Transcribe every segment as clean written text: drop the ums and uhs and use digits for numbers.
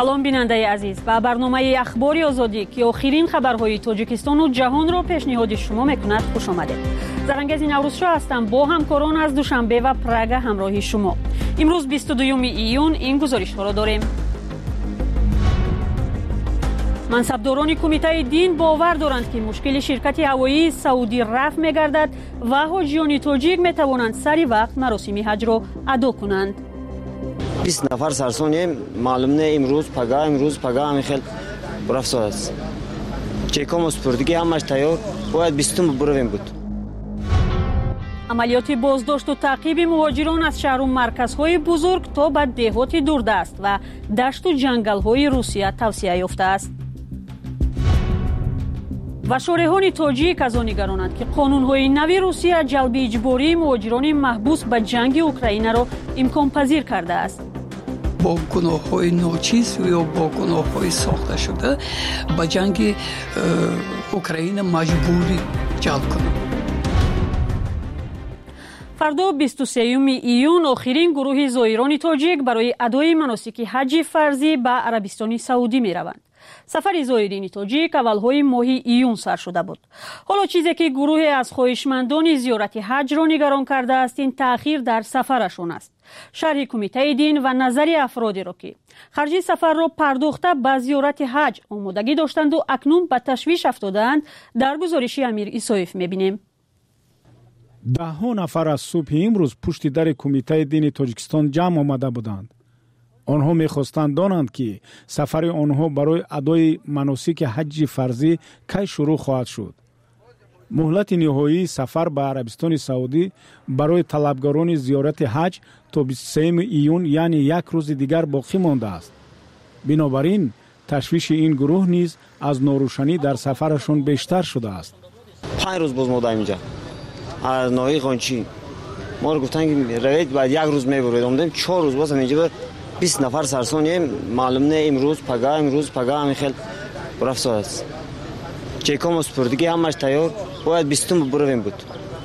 салом бинандаи азиз, ба барномаи ахбори озодӣ ки охирин хабарҳои тоҷикистону ҷаҳонро пешниҳоди шумо мекунад хуш омадед. Зарангези наврӯзшо ҳастам, бо ҳамкорон аз Душанбе ва Прага ҳамроҳи шумо. имрӯз 22 июн ин гузоришҳоро дорем. мансабдорони кумитаи дин бовар доранд ки мушкили ширкати ҳавоии саудӣ рафъ мегардад ва ҳоҷиёни тоҷик метавонанд сари вақт маросими ҳаҷро адо кунанд. 20 нафар сарсонем, маълум не имрӯз пага ҳамин хел рафсод аст. Чекому спурдигӣ ҳамаш тайёр, бояд 20 буравем буд. амалиёти боздошту таъқиби муҳоҷирон аз шаҳру марказҳои бузург то ба деҳоти дурдаст ва дашту ҷангалҳои Русия тавсия ёфтааст. ва шорҳони тоҷик аз он нигаронанд ки қонунҳои нави Русия ҷалби иҷбории муҳоҷирони маҳбус ба ҷанги Украинаро имконпазир кардааст. бо гуноҳҳои ночиз ё бо гуноҳҳои сохташуда ба ҷанги Украина маҷбурӣ ҷалб кунад. фардо 23 июн охирин гурӯҳи зоирони тоҷик барои адои маносики ҳаҷи фарзӣ ба Арабистони Саудӣ мераванд. сафари зоирини тоҷик аввалҳои моҳи июн сар шуда буд. ҳоло чизе ки гурӯҳе аз хоҳишмандони зиёрати ҳаҷро нигарон кардааст, ин таъхир дар сафарашон аст. шарҳи кумитаи дин ва назари афродеро ки харҷи сафарро пардохта ба зиёрати ҳаҷ омодагӣ доштанду акнун ба ташвиш афтодаанд, дар гузориши Амир Исоев мебинем. даҳҳо нафар аз субҳи имрӯз пушти дари кумитаи дини Тоҷикистон ҷамъ омада буданд. онҳо мехостанд донанд ки сафари онҳо барои адои маносики ҳаҷи фарзӣ кай шурӯъ хоҳад шуд. муҳлати ниҳоии сафар ба Арабистони Саудӣ барои талабгорони зиёрати ҳаҷ то 23 июн, яъне як рӯзи дигар боқӣ мондааст. бинобар ин ташвиши ин гурӯҳ низ аз норӯшанӣ дар сафарашон бештар шудааст. 5 рӯз боз модаем инҷа аз ноҳии Қончӣ моро гуфтанд ки равед баъд як рӯз мебуред. омадем 4 рӯз боз ҳаминҷа 20 нафар сарсонем, маълум не имрӯз пага ҳамин хел рафсод аст. чекому спурдигӣ ҳамаш тайёр, бояд 20 буравем буд.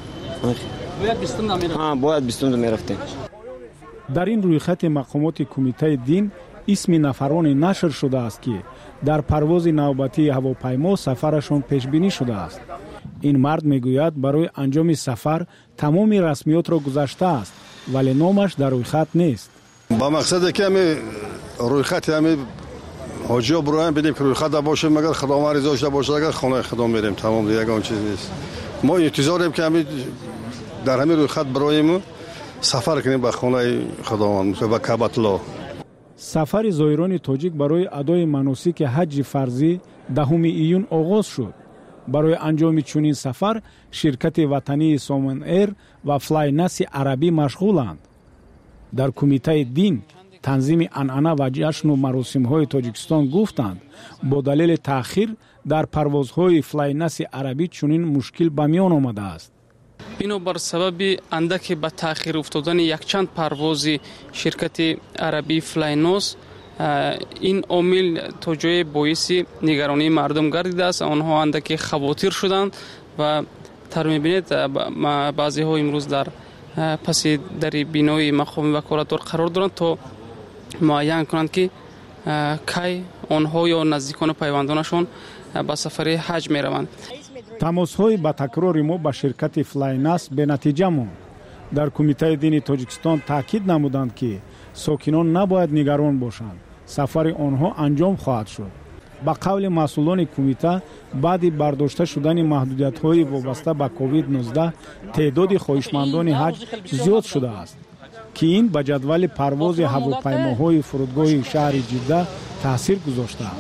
бояд 20 мерафтем. дар ин рӯйхати мақомоти кумитаи дин исми нафароне нашр шудааст ки дар парвози навбатии ҳавопаймо сафарашон пешбинӣ шудааст. ин мард мегӯяд барои анҷоми сафар тамоми расмиётро гузаштааст, вале номаш дар рӯйхат нест. ба мақсаде ки ҳами рӯйхати ҳами ҳоҷиё бироем бидем ки рӯйхата бошем, агар худомат ризо шуда бошад, агар хонаи худом мерем, тамом ягон чиз нест. мо интизорем ки ҳами дар ҳамин рӯйхат бироему сафар кунем ба хонаи худованд, ба Каъбатулло. сафари зоирони тоҷик барои адои маносики ҳаҷи фарзӣ 10 июн оғоз шуд. барои анҷоми чунин сафар ширкати ватании Somon Air ва Flynas арабӣ машғуланд. дар кумитаи дин танзими анъана ва ҷашну маросимҳои Тоҷикистон гуфтанд, бо далели таъхир дар парвозҳои Flynas арабӣ чунин мушкил ба миён омадааст. бинобар сабаби андаке ба таъхир уфтодани якчанд парвози ширкати арабии Flynos, ин омил то ҷое боиси нигаронии мардум гардидааст. онҳо андаке хавотир шуданд ва тар мебинед баъзеҳо имрӯз дар паси дари бинои мақоми ваколатдор қарор доранд то муайян кунанд ки кай онҳо ё наздикони пайвандонашон ба сафари ҳаҷ мераванд. тамосҳои ба такрори мо ба ширкати Flynas бенатиҷа монд. дар кумитаи дини Тоҷикистон таъкид намуданд ки сокинон набояд нигарон бошанд, сафари онҳо анҷом хоҳад шуд. ба қавли масъулони кумита, баъди бардошта шудани маҳдудиятҳои вобаста ба COVID-19 теъдоди хоҳишмандони ҳаҷ зиёд шудааст, ки ин ба ҷадвали парвози ҳавопаймоҳои фурудгоҳи шаҳри Ҷидда таъсир гузоштааст.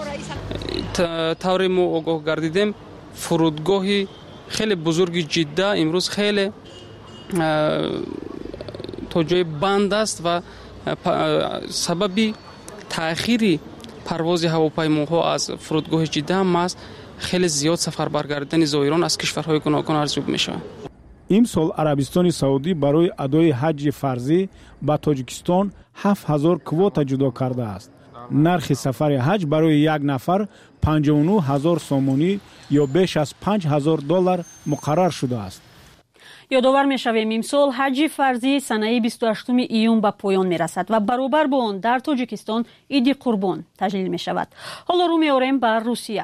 тавре мо огоҳ гардидем, фурудгоҳи хеле бузурги Ҷидда имрӯз хеле то ҷои банд аст ва сабаби таъхири парвози ҳавопаймоҳо аз фурудгоҳи Ҷидда ҳам аст хеле зиёд сафарбар гардидани зоирон аз кишварҳои гуногун арзёб мешавад. имсол Арабистони Саудӣ барои адои ҳаҷи фарзӣ ба Тоҷикистон 7000 квота ҷудо кардааст. нархи сафари ҳаҷ барои як нафар 59000 сомонӣ ё беш аз $5000 муқаррар шудааст. یادآور می‌شویم امسال حج فرضی سنه 28 ایون به پایان می‌رسد و برابر با آن در تاجیکستان عید قربان تجلیل می‌شود. حالا رو می‌آوریم به روسیه.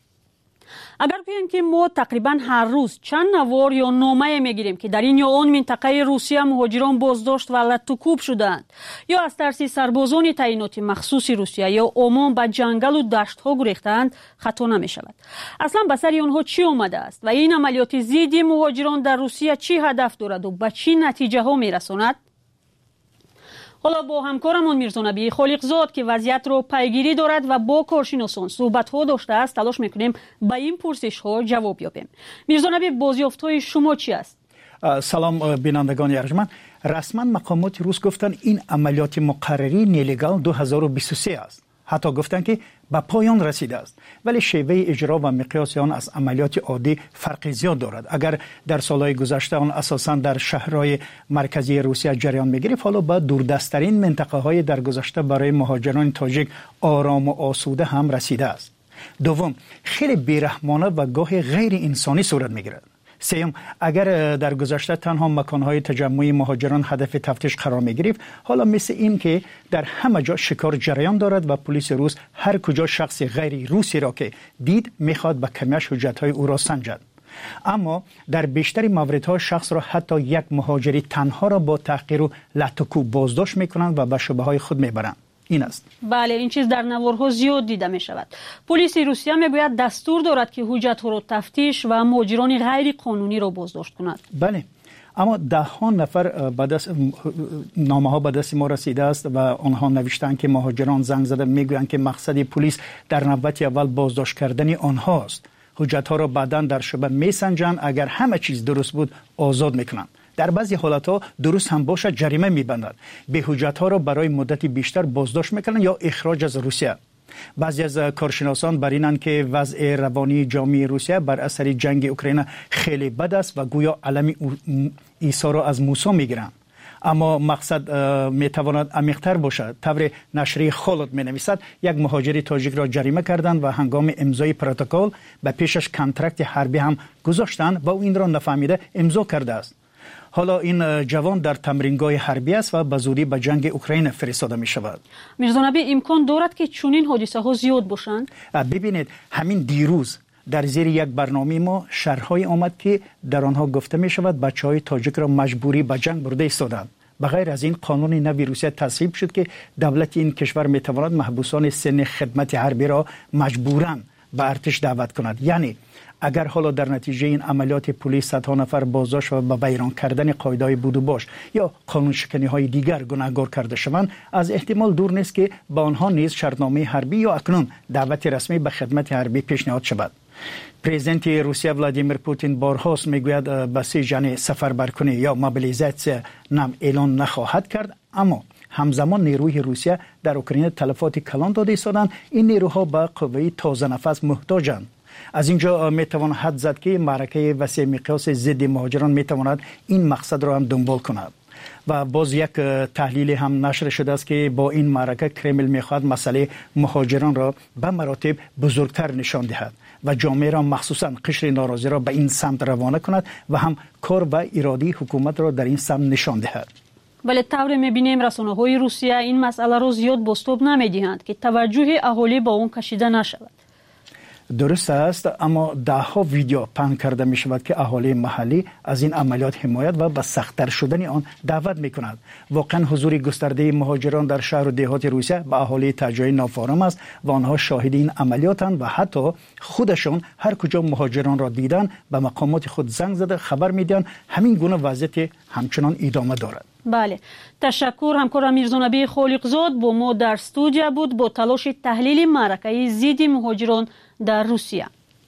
اگر بگوییم که ما تقریبا هر روز چند نوار یا نامه میگیریم که در این یا آن منطقه روسیه مهاجران بازداشت و لط و کوب شدند یا از ترس سربازان تعیینات مخصوص روسیه یا عمان به جنگل و دشت ها گریختند، خطا نمی شود. اصلا به سر آنها چی آمده است و این عملیات ضد مهاجران در روسیه چی هدف دارد و به چی نتیجه ها می رساند؟ حالا با همکارمون میرزا نبی خالقزاد که وضعیت رو پیگیری دارد و با کارشناسان صحبت ها داشته است تلاش میکنیم به این پرسش ها جواب یابیم. میرزا نبی بازیافت های شما چی است؟ سلام بینندگان ارجمند. رسما مقامات روس گفتن این عملیات مقرری نیلیگال 2023 است. حتی گفتن که به پایان رسیده است، ولی شیوه اجرا و مقیاس آن از عملیات عادی فرق زیاد دارد. اگر در سالهای گذشته آن اساساً در شهرهای مرکزی روسیه جریان می‌گرفت، حالا به دوردست‌ترین منطقه‌های در گذشته برای مهاجران تاجیک آرام و آسوده هم رسیده است. دوم، خیلی بیرحمانه و گاهی غیر انسانی صورت می‌گیرد. سوم، اگر در گذشته تنها مکانهای تجمع مهاجران هدف تفتیش قرار می گرفت، حالا مثل این که در همه جا شکار جریان دارد و پلیس روس هر کجا شخص غیر روسی را که دید میخواد به کمیش حجتهای او را سنجد. اما در بیشتر موردها شخص را حتی یک مهاجری تنها را با تحقیر و لط و کوب بازداشت میکنند و به شبهه های خود میبرند. این است. بله، این چیز در نوارها زیاد دیده می شود. پلیس روسیه میگوید دستور دارد که حجت ها را تفتیش و مهاجران غیر قانونی را بازداشت کند. بله، اما ده ها نفر نامه ها به دست ما رسیده است و آنها نوشتند که مهاجران زنگ زده میگویند که مقصد پلیس در نوبت اول بازداشت کردن آنهاست. حجت ها را بعداً در شبه میسنجند، اگر همه چیز درست بود آزاد میکنند. در بعضی حالتها درست هم باشد جریمه میبندند. به حجت ها را برای مدتی بیشتر بازداشت میکنند یا اخراج از روسیه. بعضی از کارشناسان بر اینند که وضع روانی جامعه روسیه بر اثر جنگ اوکراین خیلی بد است و گویا علم عیسی را از موسی میگیرند. اما مقصد میتواند عمیق‌تر باشد. طور نشریه خالد مینویسد یک مهاجر تاجیک را جریمه کردند و هنگام امضای پروتکل به پیشش کنترکت حربی هم گذاشتند و او این را نفهمیده امضا کرده است. حالا این جوان در تمرینگاه حربی است و به زودی به جنگ اوکراین فرستاده می شود. میرزا نبی امکان دارد که چنین حادثه ها زیاد باشند؟ ببینید، همین دیروز در زیر یک برنامه ما شرح‌های آمد که در آنها گفته می شود بچه‌های تاجیک را مجبوری به جنگ برده ایستادند. بغیر از این قانون نوی روسیه تصویب شد که دولت این کشور می تواند محبوسان سن خدمت حربی را مجبوراً به ارتش دعوت کند. یعنی اگر حالا در نتیجه این عملیات پلیس صدها نفر بازداشت و به ویران کردن قاعده‌های بود و باش یا قانون شکنی‌های دیگر گناهکار کرده شوند، از احتمال دور نیست که با آنها نیز شرطنامه حربی یا اکنون دعوت رسمی به خدمت حربی پیشنهاد شود. پرزیدنت روسیه ولادیمیر پوتین بارهاست میگوید بسیج یعنی سفربر کنی یا موبیلیزاسیون نام اعلان نخواهد کرد، اما همزمان نیروی روسیه در اوکراین تلفات کلان داده ایستادند. این نیروها به قوه تازه نفس محتاجند. از اینجا میتوان حد زد که معرکه وسیع مقیاس ضد مهاجران میتواند این مقصد را هم دنبال کند. و باز یک تحلیل هم نشر شده است که با این معرکه کرمل میخواهد مسئله مهاجران را به مراتب بزرگتر نشان دهد و جامعه را مخصوصا قشر ناراضی را به این سمت روانه کند و هم کار و اراده حکومت را در این سمت نشان دهد. ولی طور میبینیم رسانه‌های روسیه این مسئله را زیاد بازتاب نمیدهند که توجه اهالی با اون کشیده نشود. درست است، اما ده ها ویدیو پهن کرده می شود که اهالی محلی از این عملیات حمایت و به سخت‌تر شدن آن دعوت می کند. واقعا حضور گسترده مهاجران در شهر و دهات روسیه به اهالی تجای نافارم است و آنها شاهد این عملیاتند و حتی خودشان هر کجا مهاجران را دیدن به مقامات خود زنگ زده خبر میدن همین گونه وضعیت همچنان ادامه دارد. بله، تشکر. همکار میرزا نبی خالقزاد با ما در استودیو بود با تلاش تحلیل معرکه ضد مهاجران در روسیه.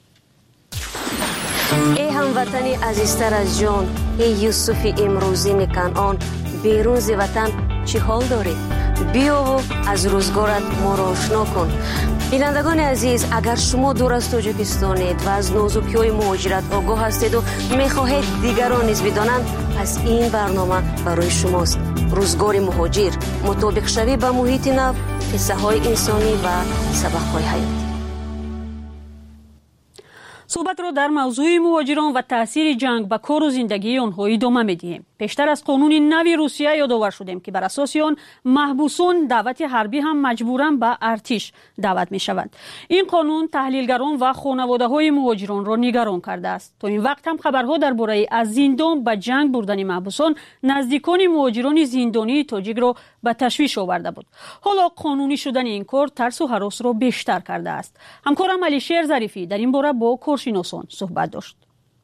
ای هموطن عزیزتر از جان، ای یوسف امروزین کنعان، بیرون ز وطن چی حال داری؟ بیا و از روزگارت ما را آشنا کن. بینندگان عزیز، اگر شما دور از تاجیکستانید و از نازکی‌های مهاجرت آگاه هستید و می‌خواهید دیگران نیز بدانند، پس این برنامه برای شماست. روزگار مهاجر، مطابق شوی به محیط نو، قصه‌های انسانی و سبق‌های حیاتی. صحبت را در موضوع مهاجران و تاثیر جنگ به کار و زندگی آنها ادامه می‌دهیم. پیشتر از قانون نوی روسیه یادآور شدیم که بر اساس آن محبوسان دعوت حربی هم مجبوراً به ارتش دعوت می‌شوند. این قانون تحلیلگران و خانواده‌های مهاجران را نگران کرده است. تا این وقت هم خبرها درباره از زندان به جنگ بردن محبوسان نزدیکان مهاجران زندانی تاجیک را به تشویش آورده بود. حالا قانونی شدن این کار ترس و هراس را بیشتر کرده است. همکارم علیشیر ظریفی در این باره با کارشناسان صحبت داشت.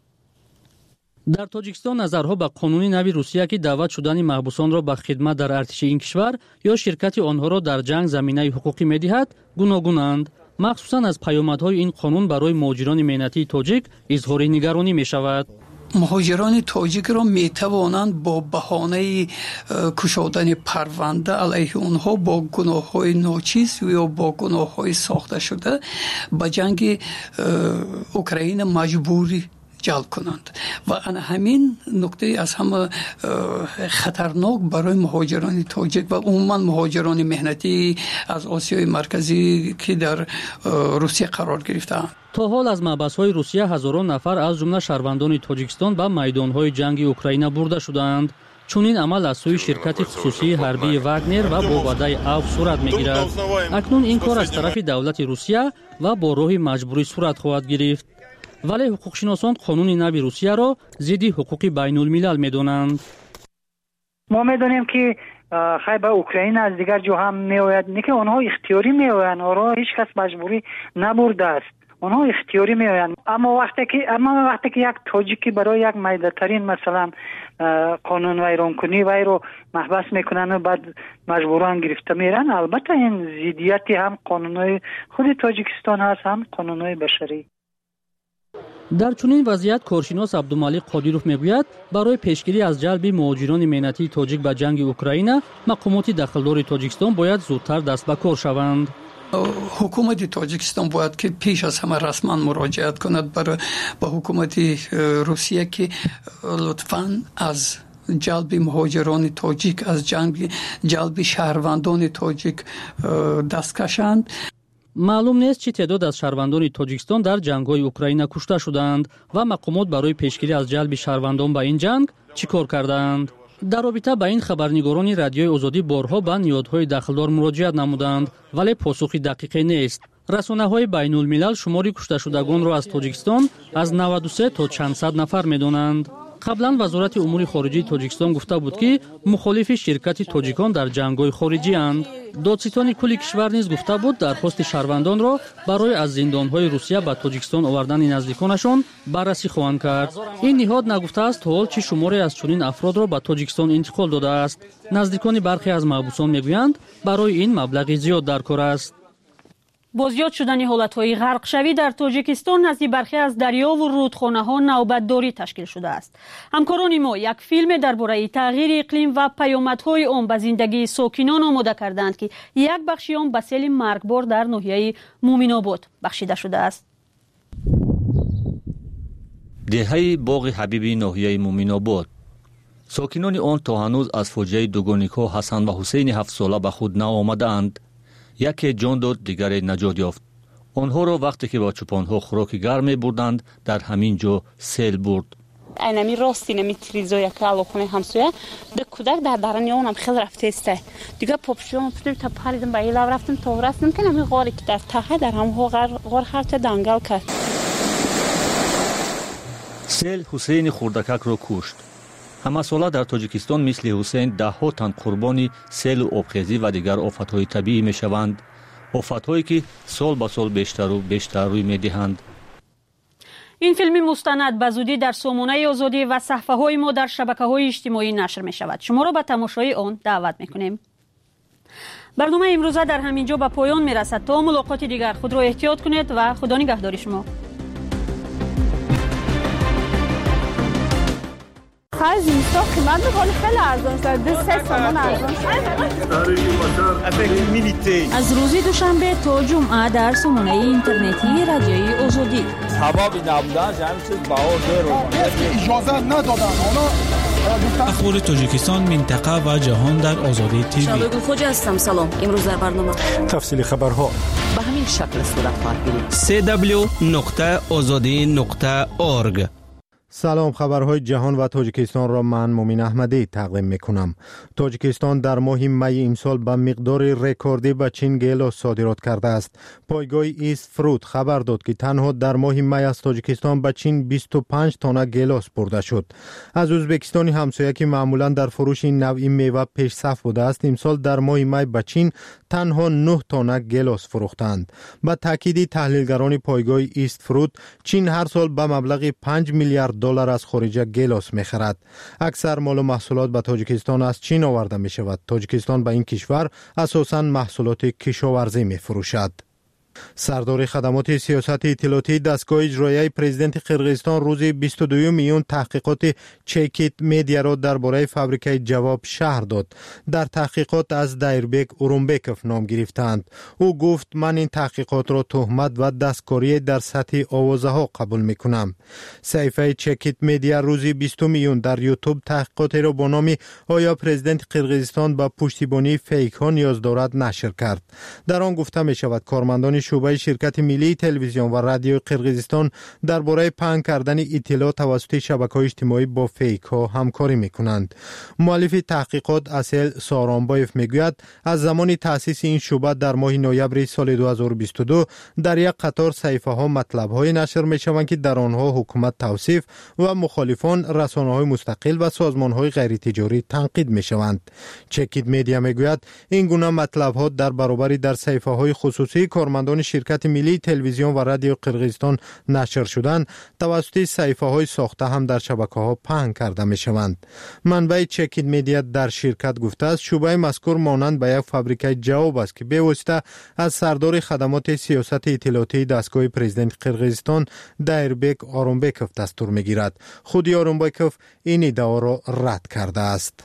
در تاجیکستان نظرها به قانون نوی روسیه که دعوت شدن محبوسان را به خدمت در ارتش این کشور یا شرکت آنها را در جنگ زمینه حقوقی می‌دهد گوناگونند. مخصوصاً از پیامدهای این قانون برای مهاجران مهنتی تاجیک اظهار نگرانی می‌شود. مهاجران تاجیک را می‌توانند با بهانه کشادن پرونده علیه آنها با گناه‌های ناچیز یا با گناه‌های ساخته شده به جنگ اوکراین مجبوری جلب کنند و همین نکته از همه خطرناک برای مهاجران تاجیک و عموما مهاجران مهنتی از آسیای مرکزی که در روسیه قرار گرفتند. تا حال از محبس‌های روسیه هزاران نفر از جمله شهروندان تاجیکستان به میدان‌های جنگ اوکراین برده شدند. چون این عمل از سوی شرکت خصوصی حربی واگنر و با وعده عفو صورت می‌گیرد. اکنون این کار از طرف دولت روسیه و با راه مجبوری صورت خواهد گرفت. ولی حقوقشناسان قانون نوی روسیه را ضد حقوق بین الملل می‌دانند. ما می‌دانیم که خیلی به اوکراین از دیگر جو هم می‌آید، نه که آنها اختیاری می‌آیند، آنها هیچ کس مجبوری نبرده است. آنها اختیاری می‌آیند. اما وقتی که یک تاجیکی برای یک میده‌ترین مثلا قانون ویران کنی وی رو محبس میکنن و بعد مجبوران گرفته میرن، البته این ضدیتی هم قانون‌های خود تاجیکستان هست هم قانون‌های بشری. در چنین وضعیت کارشناس عبدالمالک قادیروف میگوید برای پیشگیری از جلب مهاجران مهنتی تاجیک به جنگ اوکراین مقامات دخلدار تاجیکستان باید زودتر دست به کار شوند. حکومت تاجیکستان باید که پیش از همه رسما مراجعت کند به حکومت روسیه که لطفاً از جلب مهاجران تاجیک از جلب شهروندان تاجیک دست کشند. معلوم نیست چه تعداد از شهروندان تاجیکستان در جنگ‌های اوکراین کشته شدند و مقامات برای پیشگیری از جلب شهروندان به این جنگ چیکار کردند. در رابطه با این خبرنگاران رادیوی آزادی بارها به نهادهای دخلدار مراجعت نمودند ولی پاسخی دقیقی نیست. رسانه‌های بین الملل شماری کشته شدگان را از تاجیکستان از 93 تا چند صد نفر می‌دانند. قبلا وزارت امور خارجه تاجیکستان گفته بود که مخالف شرکت تاجیکان در جنگ‌های خارجی اند. دادستان کل کشور نیز گفته بود درخواست شهروندان را برای از زندان‌های روسیه به تاجیکستان آوردن نزدیکانشان بررسی خواهند کرد. این نهاد نگفته است حال چه شماری از چنین افراد را به تاجیکستان انتقال داده است. نزدیکان برخی از محبوسان میگویند برای این مبلغ زیاد در کار است. با زیاد شدن حالت‌های غرق شوی در تاجیکستان نزد برخی از دریا و رودخانه‌ها نوبتداری تشکیل شده است. همکاران ما یک فیلم درباره تغییر اقلیم و پیامدهای آن به زندگی ساکنان آماده کردند که یک بخشی آن به سیل مرگبار در ناحیه مومن‌آباد بخشیده شده است. دهه باغ حبیبی ناحیه مومن‌آباد ساکنان آن تا هنوز از فاجعه دوگانی‌ها حسن و حسین 7 ساله به خود نآمده‌اند. یکی جان داد دیگری نجات یافت. آنها را وقتی که با چوپانها خوراک گرم بردند در همین جا سیل برد. اینمی راستی نمیتریزه که علاقه همسایه ده کودک در درنی اونم خیلی رفته است. دیگه پاپشون تا پریدم به ایلا رفتم تا رفتم که نمی غاری که در ته در هم غار خرچه دنگل کرد. سیل حسین خوردکک را کشت. همه ساله در تاجیکستان مثل حسین ده ها تن قربانی سیل و آبخیزی و دیگر آفت‌های طبیعی می شوند. آفت‌هایی که سال به سال بیشتر و بیشتر روی می دهند. این فیلم مستند به زودی در سامانه آزادی و صفحه‌های ما در شبکه‌های اجتماعی نشر می شود. شما را به تماشای آن دعوت می کنیم. برنامه امروزه در همین جا به پایان می رسد. تا ملاقات دیگر خود را احتیاط کنید و خدا نگهدار شما. خرج اینستا قیمت بخوری خیلی ارزان شد. 3 سامان ارزان شد. از روز دوشنبه تا جمعه در سامانه اینترنتی رادیوی آزادی. حبابی نبودن همین چیز باور داره. اجازه ندادن. اخبار تاجیکستان، منطقه و جهان در آزادی تیوی. شادو خوج هستم. سلام. امروز در برنامه تفصیل خبرها. به همین شکل صورت خواهد گرفت. www.azadi.org. سلام، خبرهای جهان و تاجیکستان را من مومین احمدی تقدیم میکنم. تاجیکستان در ماه می امسال به مقدار رکوردی به چین گیلاس صادرات کرده است. پایگاه ایست فروت خبر داد که تنها در ماه می از تاجیکستان به چین 25 تانه گیلاس برده شد. از ازبکستان همسایه که معمولا در فروش این نوع میوه پیش صف بوده است، امسال در ماه می به چین تنها 9 تانه گیلاس فروختند. با تاکید تحلیلگران پایگاه ایست فروت، چین هر سال به مبلغ 5 میلیارد دلار از خارج گیلاس می‌خرد. اکثر مال و محصولات به تاجیکستان از چین آورده می‌شود. تاجیکستان به این کشور اساساً محصولات کشاورزی می‌فروشد. سردار خدمات سیاست اطلاعاتی دستگاه اجرایی پرزیدنت قرقیزستان روز 22 میون تحقیقات چکیت میدیا را درباره فابریکه جواب شهر داد. در تحقیقات از دایربک اورونبکوف نام گرفتند. او گفت من این تحقیقات را تهمت و دستکاری در سطح آوازه ها قبول میکنم. صحیفه چکیت میدیا روز 20 میون در یوتیوب تحقیقاتی را با نام آیا پرزیدنت قرقیزستان با پشتیبانی فیک ها نیاز دارد نشر کرد. در آن گفته می شود کارمندان شعبه شرکت ملی تلویزیون و رادیو قرقیزستان درباره پهن کردن اطلاع توسط شبکه‌های اجتماعی با فیک ها همکاری میکنند. مؤلف تحقیقات اصل سارانبایف میگوید از زمان تأسیس این شعبه در ماه نوامبر سال 2022 در یک قطار صحیفه ها مطلب های نشر میشوند که در آنها حکومت توصیف و مخالفان رسانه های مستقل و سازمان های غیر تجاری تنقید میشوند. چکیت میدیا میگوید این گونه مطلب ها در برابر در صحیفه های خصوصی کارمندان شرکت ملی تلویزیون و رادیو قرقیزستان نشر شدن توسط صحیفه های ساخته هم در شبکه ها پهن کرده می شوند. منبع چکیت میدیا در شرکت گفته است شعبه مذکور مانند به یک فابریکه جواب است که به واسطه از سردار خدمات سیاست اطلاعاتی دستگاه پرزیدنت قرقیزستان دایربک اورونبکوف دستور می گیرد. خود اورونبکوف این ادعا را رد کرده است.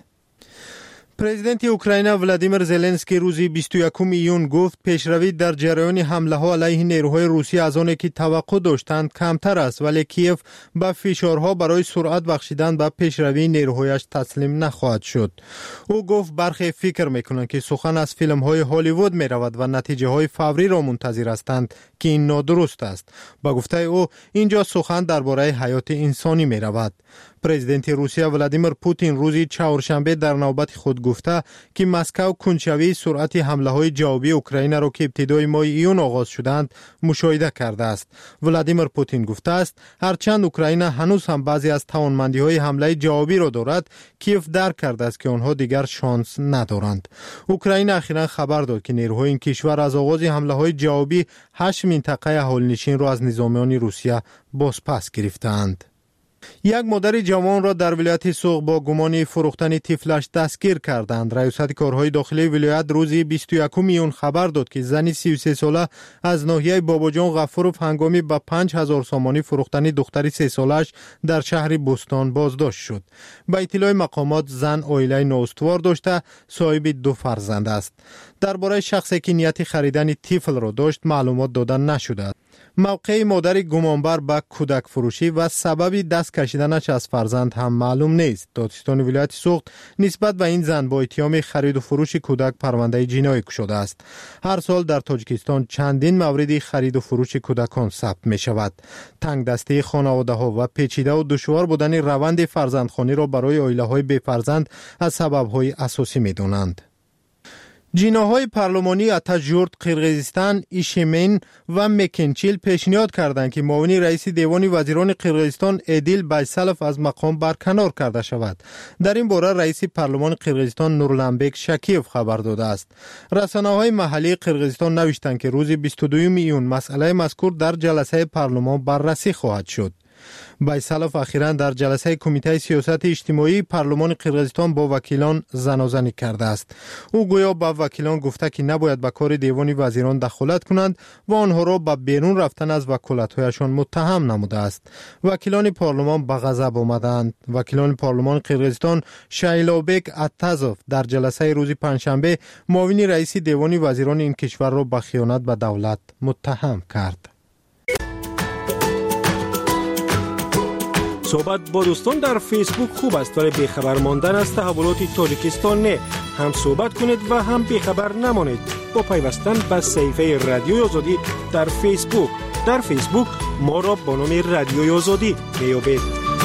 پرزیدنت اوکراین ولادیمیر زلنسکی روز 21 ایون گفت پیشروی در جریان حمله ها علیه نیروهای روسی از آنی که توقع داشتند کمتر است، ولی کیف با فشارها برای سرعت بخشیدن به پیشروی نیروهایش تسلیم نخواهد شد. او گفت برخی فکر میکنند که سخن از فیلم های هالیوود می رود و نتیجه های فوری را منتظر هستند که این نادرست است. با گفته او اینجا سخن درباره حیات انسانی می رود. پرزیدنت روسیه ولادیمیر پوتین روز چهارشنبه در نوبت خود گفته که مسکو کنجکاوی سرعت حمله های جوابی اوکراین را که ابتدای ماه ایون آغاز شدند مشاهده کرده است. ولادیمیر پوتین گفته است هرچند اوکراین هنوز هم بعضی از توانمندی های حمله جوابی را دارد، کیف درک کرده است که آنها دیگر شانس ندارند. اوکراین اخیراً خبر داد که نیروهای این کشور از آغاز حمله های جوابی 8 منطقه اهالی‌نشین را از نظامیان روسیه بازپس گرفتند. یک مادر جوان را در ولایت سوق با گمان فروختن طفلش دستگیر کردند. رئیست کارهای داخلی ولایت روز 21 میون خبر داد که زنی 33 ساله از ناحیه باباجان غفوروف هنگامی با 5000 سامانی فروختن دختری 3 سالش در شهر بستان بازداشت شد. با اطلاع مقامات زن عائله نااستوار داشته صاحب 2 فرزند است. درباره شخصی که نیت خریدن طفل را داشت معلومات دادن نشده. موقع مادر گمانبر به کودک فروشی و سبب دست کشیدنش از فرزند هم معلوم نیست. دادستان ولایت سوخت نسبت به این زن با اتهام خرید و فروش کودک پرونده جنایی گشوده است. هر سال در تاجیکستان چندین مورد خرید و فروش کودکان ثبت می شود. تنگ دستی خانواده ها و پیچیده و دشوار بودن روند فرزندخوانی را برای عائله های بی فرزند از سبب های اساسی می دانند. جناهای پارلمانی اتاجورت قرقیزستان ایشیمین و مکنچیل پیشنهاد کردند که معاون رئیس دیوان وزیران قرقیزستان ادیل بایسلف از مقام برکنار کرده شود. در این باره رئیس پارلمان قرقیزستان نورلانبک شکیف خبر داده است. رسانه‌های محلی قرقیزستان نوشتند که روز 22 میون مسئله مذکور در جلسه پارلمان بررسی خواهد شد. بایسلف اخیراً در جلسه کمیته سیاست اجتماعی پارلمان قرقیزستان با وکیلان زنازنی کرده است. او گویا با وکیلان گفته که نباید به کار دیوان وزیران دخالت کنند و آنها را به بیرون رفتن از وکالت‌هایشان متهم نموده است. وکیلان پارلمان به غضب آمدند. وکیلان پارلمان قرقیزستان شایلابک اتازوف در جلسه روز پنجشنبه معاون رئیس دیوان وزیران این کشور را به خیانت به دولت متهم کرد. صحبت با دوستان در فیسبوک خوب است، ولی بیخبر ماندن از تحولات تاجیکستان نه. هم صحبت کنید و هم بیخبر نمانید با پیوستن به صفحه رادیوی آزادی در فیسبوک. در فیسبوک ما را با نام رادیوی آزادی میابید.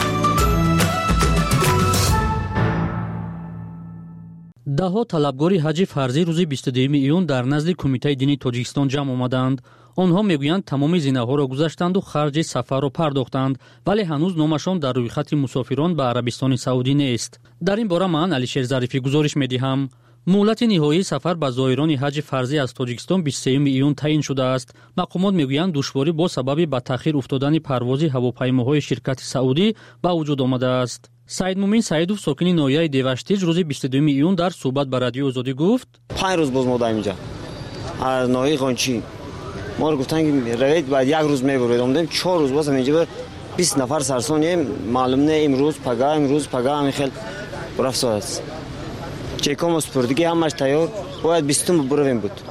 دهها طلبگاری حج فرضی روز 22 ایون در نزد کمیته دینی تاجیکستان جمع آمدند. آنها میگویند تمام زینه‌ها را گذاشتند و خرج سفر را پرداختند، ولی هنوز نامشان در روی خط مسافران به عربستان سعودی نیست. در این باره من علیشیر ظریفی گزارش می‌دهم. مهلت نهایی سفر به زائران حج فرضی از تاجیکستان 23 ایون تعیین شده است. مقامات میگویند دشواری با سبب به تأخیر افتادن پرواز هواپیماهای شرکت سعودی به وجود آمده است. سعید مومین سعیدوف ساکن ناحیه دیوشتیج روز 22 ایون در صحبت با رادیو آزادی گفت: 5 روز باز ما اینجا از ناحیه قونچی ما گفتن که روید بعد یک روز میبرید، اومدیم 4 روز باز اینجا 20 نفر سرسونیم، معلوم نه امروز پگاه میخل رفت است. چیکام اسپوردگی همش تیار، باید 20 برویم بود.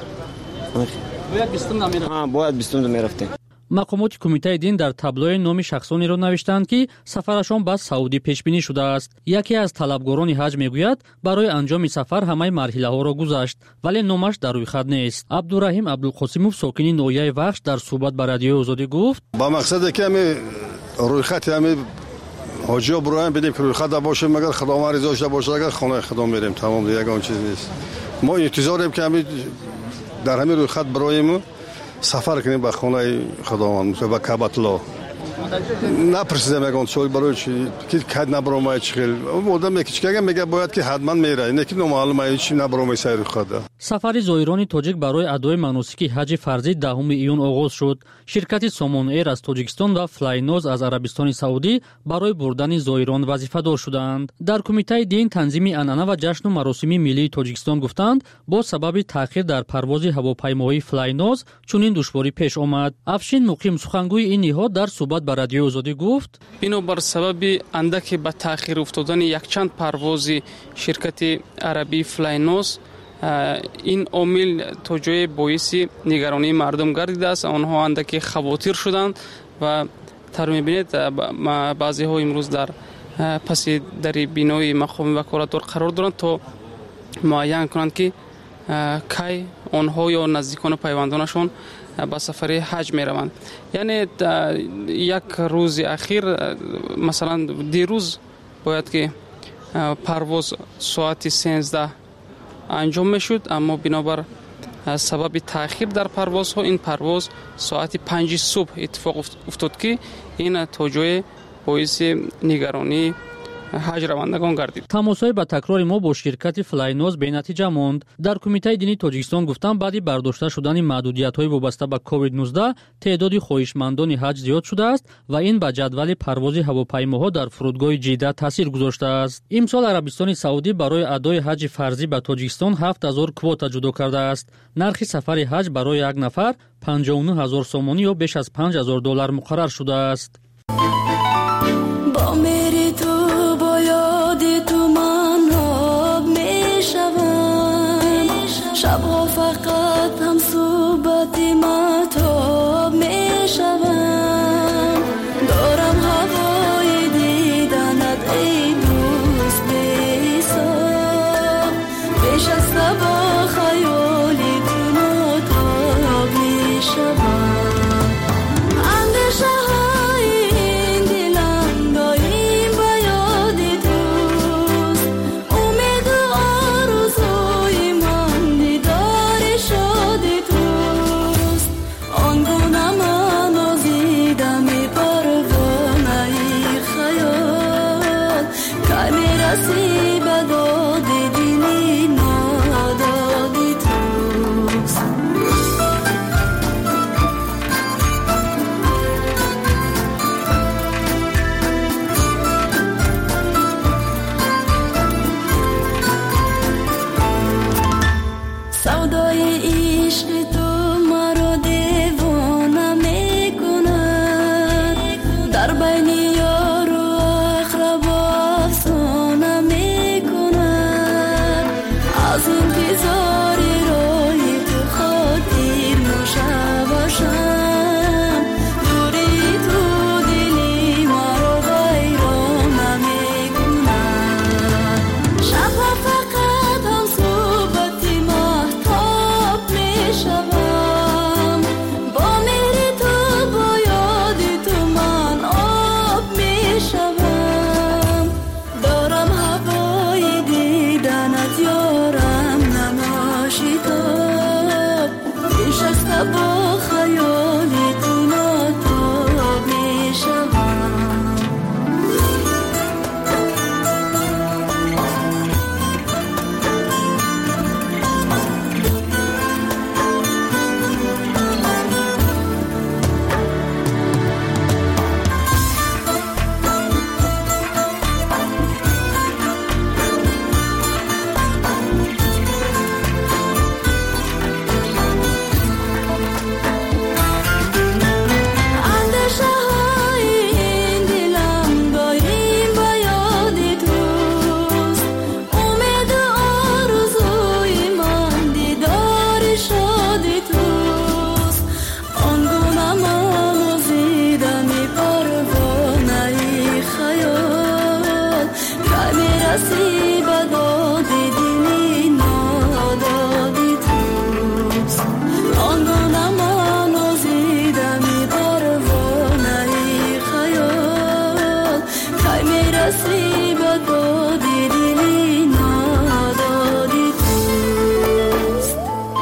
باید 20 میرفتیم. مقامات کمیته دین در تابلوی نام شخصانی را نوشتند که سفرشان به سعودی پیش بینی شده است. یکی از طلبگاران حج میگوید برای انجام سفر همه مرحله ها را گذشت، ولی نامش در روی خط نیست. عبدالرحیم عبدالقاسموف ساکن ناحیه وخش در صحبت با رادیو آزادی گفت: با مقصد که روی خط حاجی برایم بدیم که روی خط باشه، مگر خدمات رضایت باشه، اگر خانه خدام میریم تمام دیگه اون چیز نیست. ما انتظاریم که در همین روی خط برایم سفر کنیم به خانه خداوند به کعبه الله. نپرسیدم اگه چوی برای چی که کد نبرم چخیل آدم که میگه باید که حتما میره، اینه که نامعلومه چی نبرم سیر خدا. سفر زائران تاجیک برای ادای مناسک حج فرضی 10 ایون آغاز شد. شرکت سامان ایر از تاجیکستان و فلاینوز از عربستان سعودی برای بردن زائران وظیفه دار شدند. در کمیته دین تنظیم عنعنه و جشن و مراسم ملی تاجیکستان گفتند با سبب تأخیر در پرواز هواپیماهای فلاینوز چنین دشواری پیش آمد. افشین مقیم سخنگوی این نهاد در صحبت با رادیو آزادی گفت: بنابر سبب اندک به تأخیر افتادن یک چند پرواز شرکت عربی فلاینوز این عامل تا جای باعث نگرانی مردم گردیده است. آنها اندک خواطر شدند و تر می‌بینید بعضی ها امروز در پس در بینای مقام وکالتدار قرار دارند تا معین کنند که کی آنها یا نزدیکان پیوندانشان با سفر حج می روند. یعنی یک روز اخیر مثلا دیروز باید که پرواز ساعت 13 انجام می شد، اما بنابر سبب تأخیر در پرواز ها این پرواز ساعت 5 صبح اتفاق افتاد که این تا جای باعث نگرانی حج روندگان گردید. تماس‌های با تکرار ما با شرکت فلاینوز به نتیجه ماند. در کمیته دینی تاجیکستان گفتند بعد برداشته شدن محدودیت‌های وابسته به کووید 19 تعداد خواهشمندان حج زیاد شده است و این به جدول پرواز هواپیماها در فرودگاه جیده تاثیر گذاشته است. امسال عربستان سعودی برای ادای حج فرضی به تاجیکستان 7000 کواتا جدا کرده است. نرخ سفر حج برای یک نفر 59000 سومانی یا بیش از $5000 مقرر شده است. شبها فقط هم صحبت مهتاب می شوم، دارم هوای دیدنت ای دوست بی‌حساب، بیش از با خیالی تو تاب می شوم، اندیشه های این دلم داریم به یاد توست، امید و آرزوی من دیدار شادی توست، آنگونه من آزیدم پروانه خیال، که میرسی به داد دینی نادادی توست. سودای عشق تو مرا دیوانه میکند، در بین یار و اقربا افسانه میکند، از انتظار روی تو خاطر نوشه باشم، دوری تو دلی مرا ویرانه میکند، شبها فقط هم نصیب دادی دلی نادادی توست آنگانم آنازیدمی پروانه خیال که میرسی به دادی دلی نادادی توست.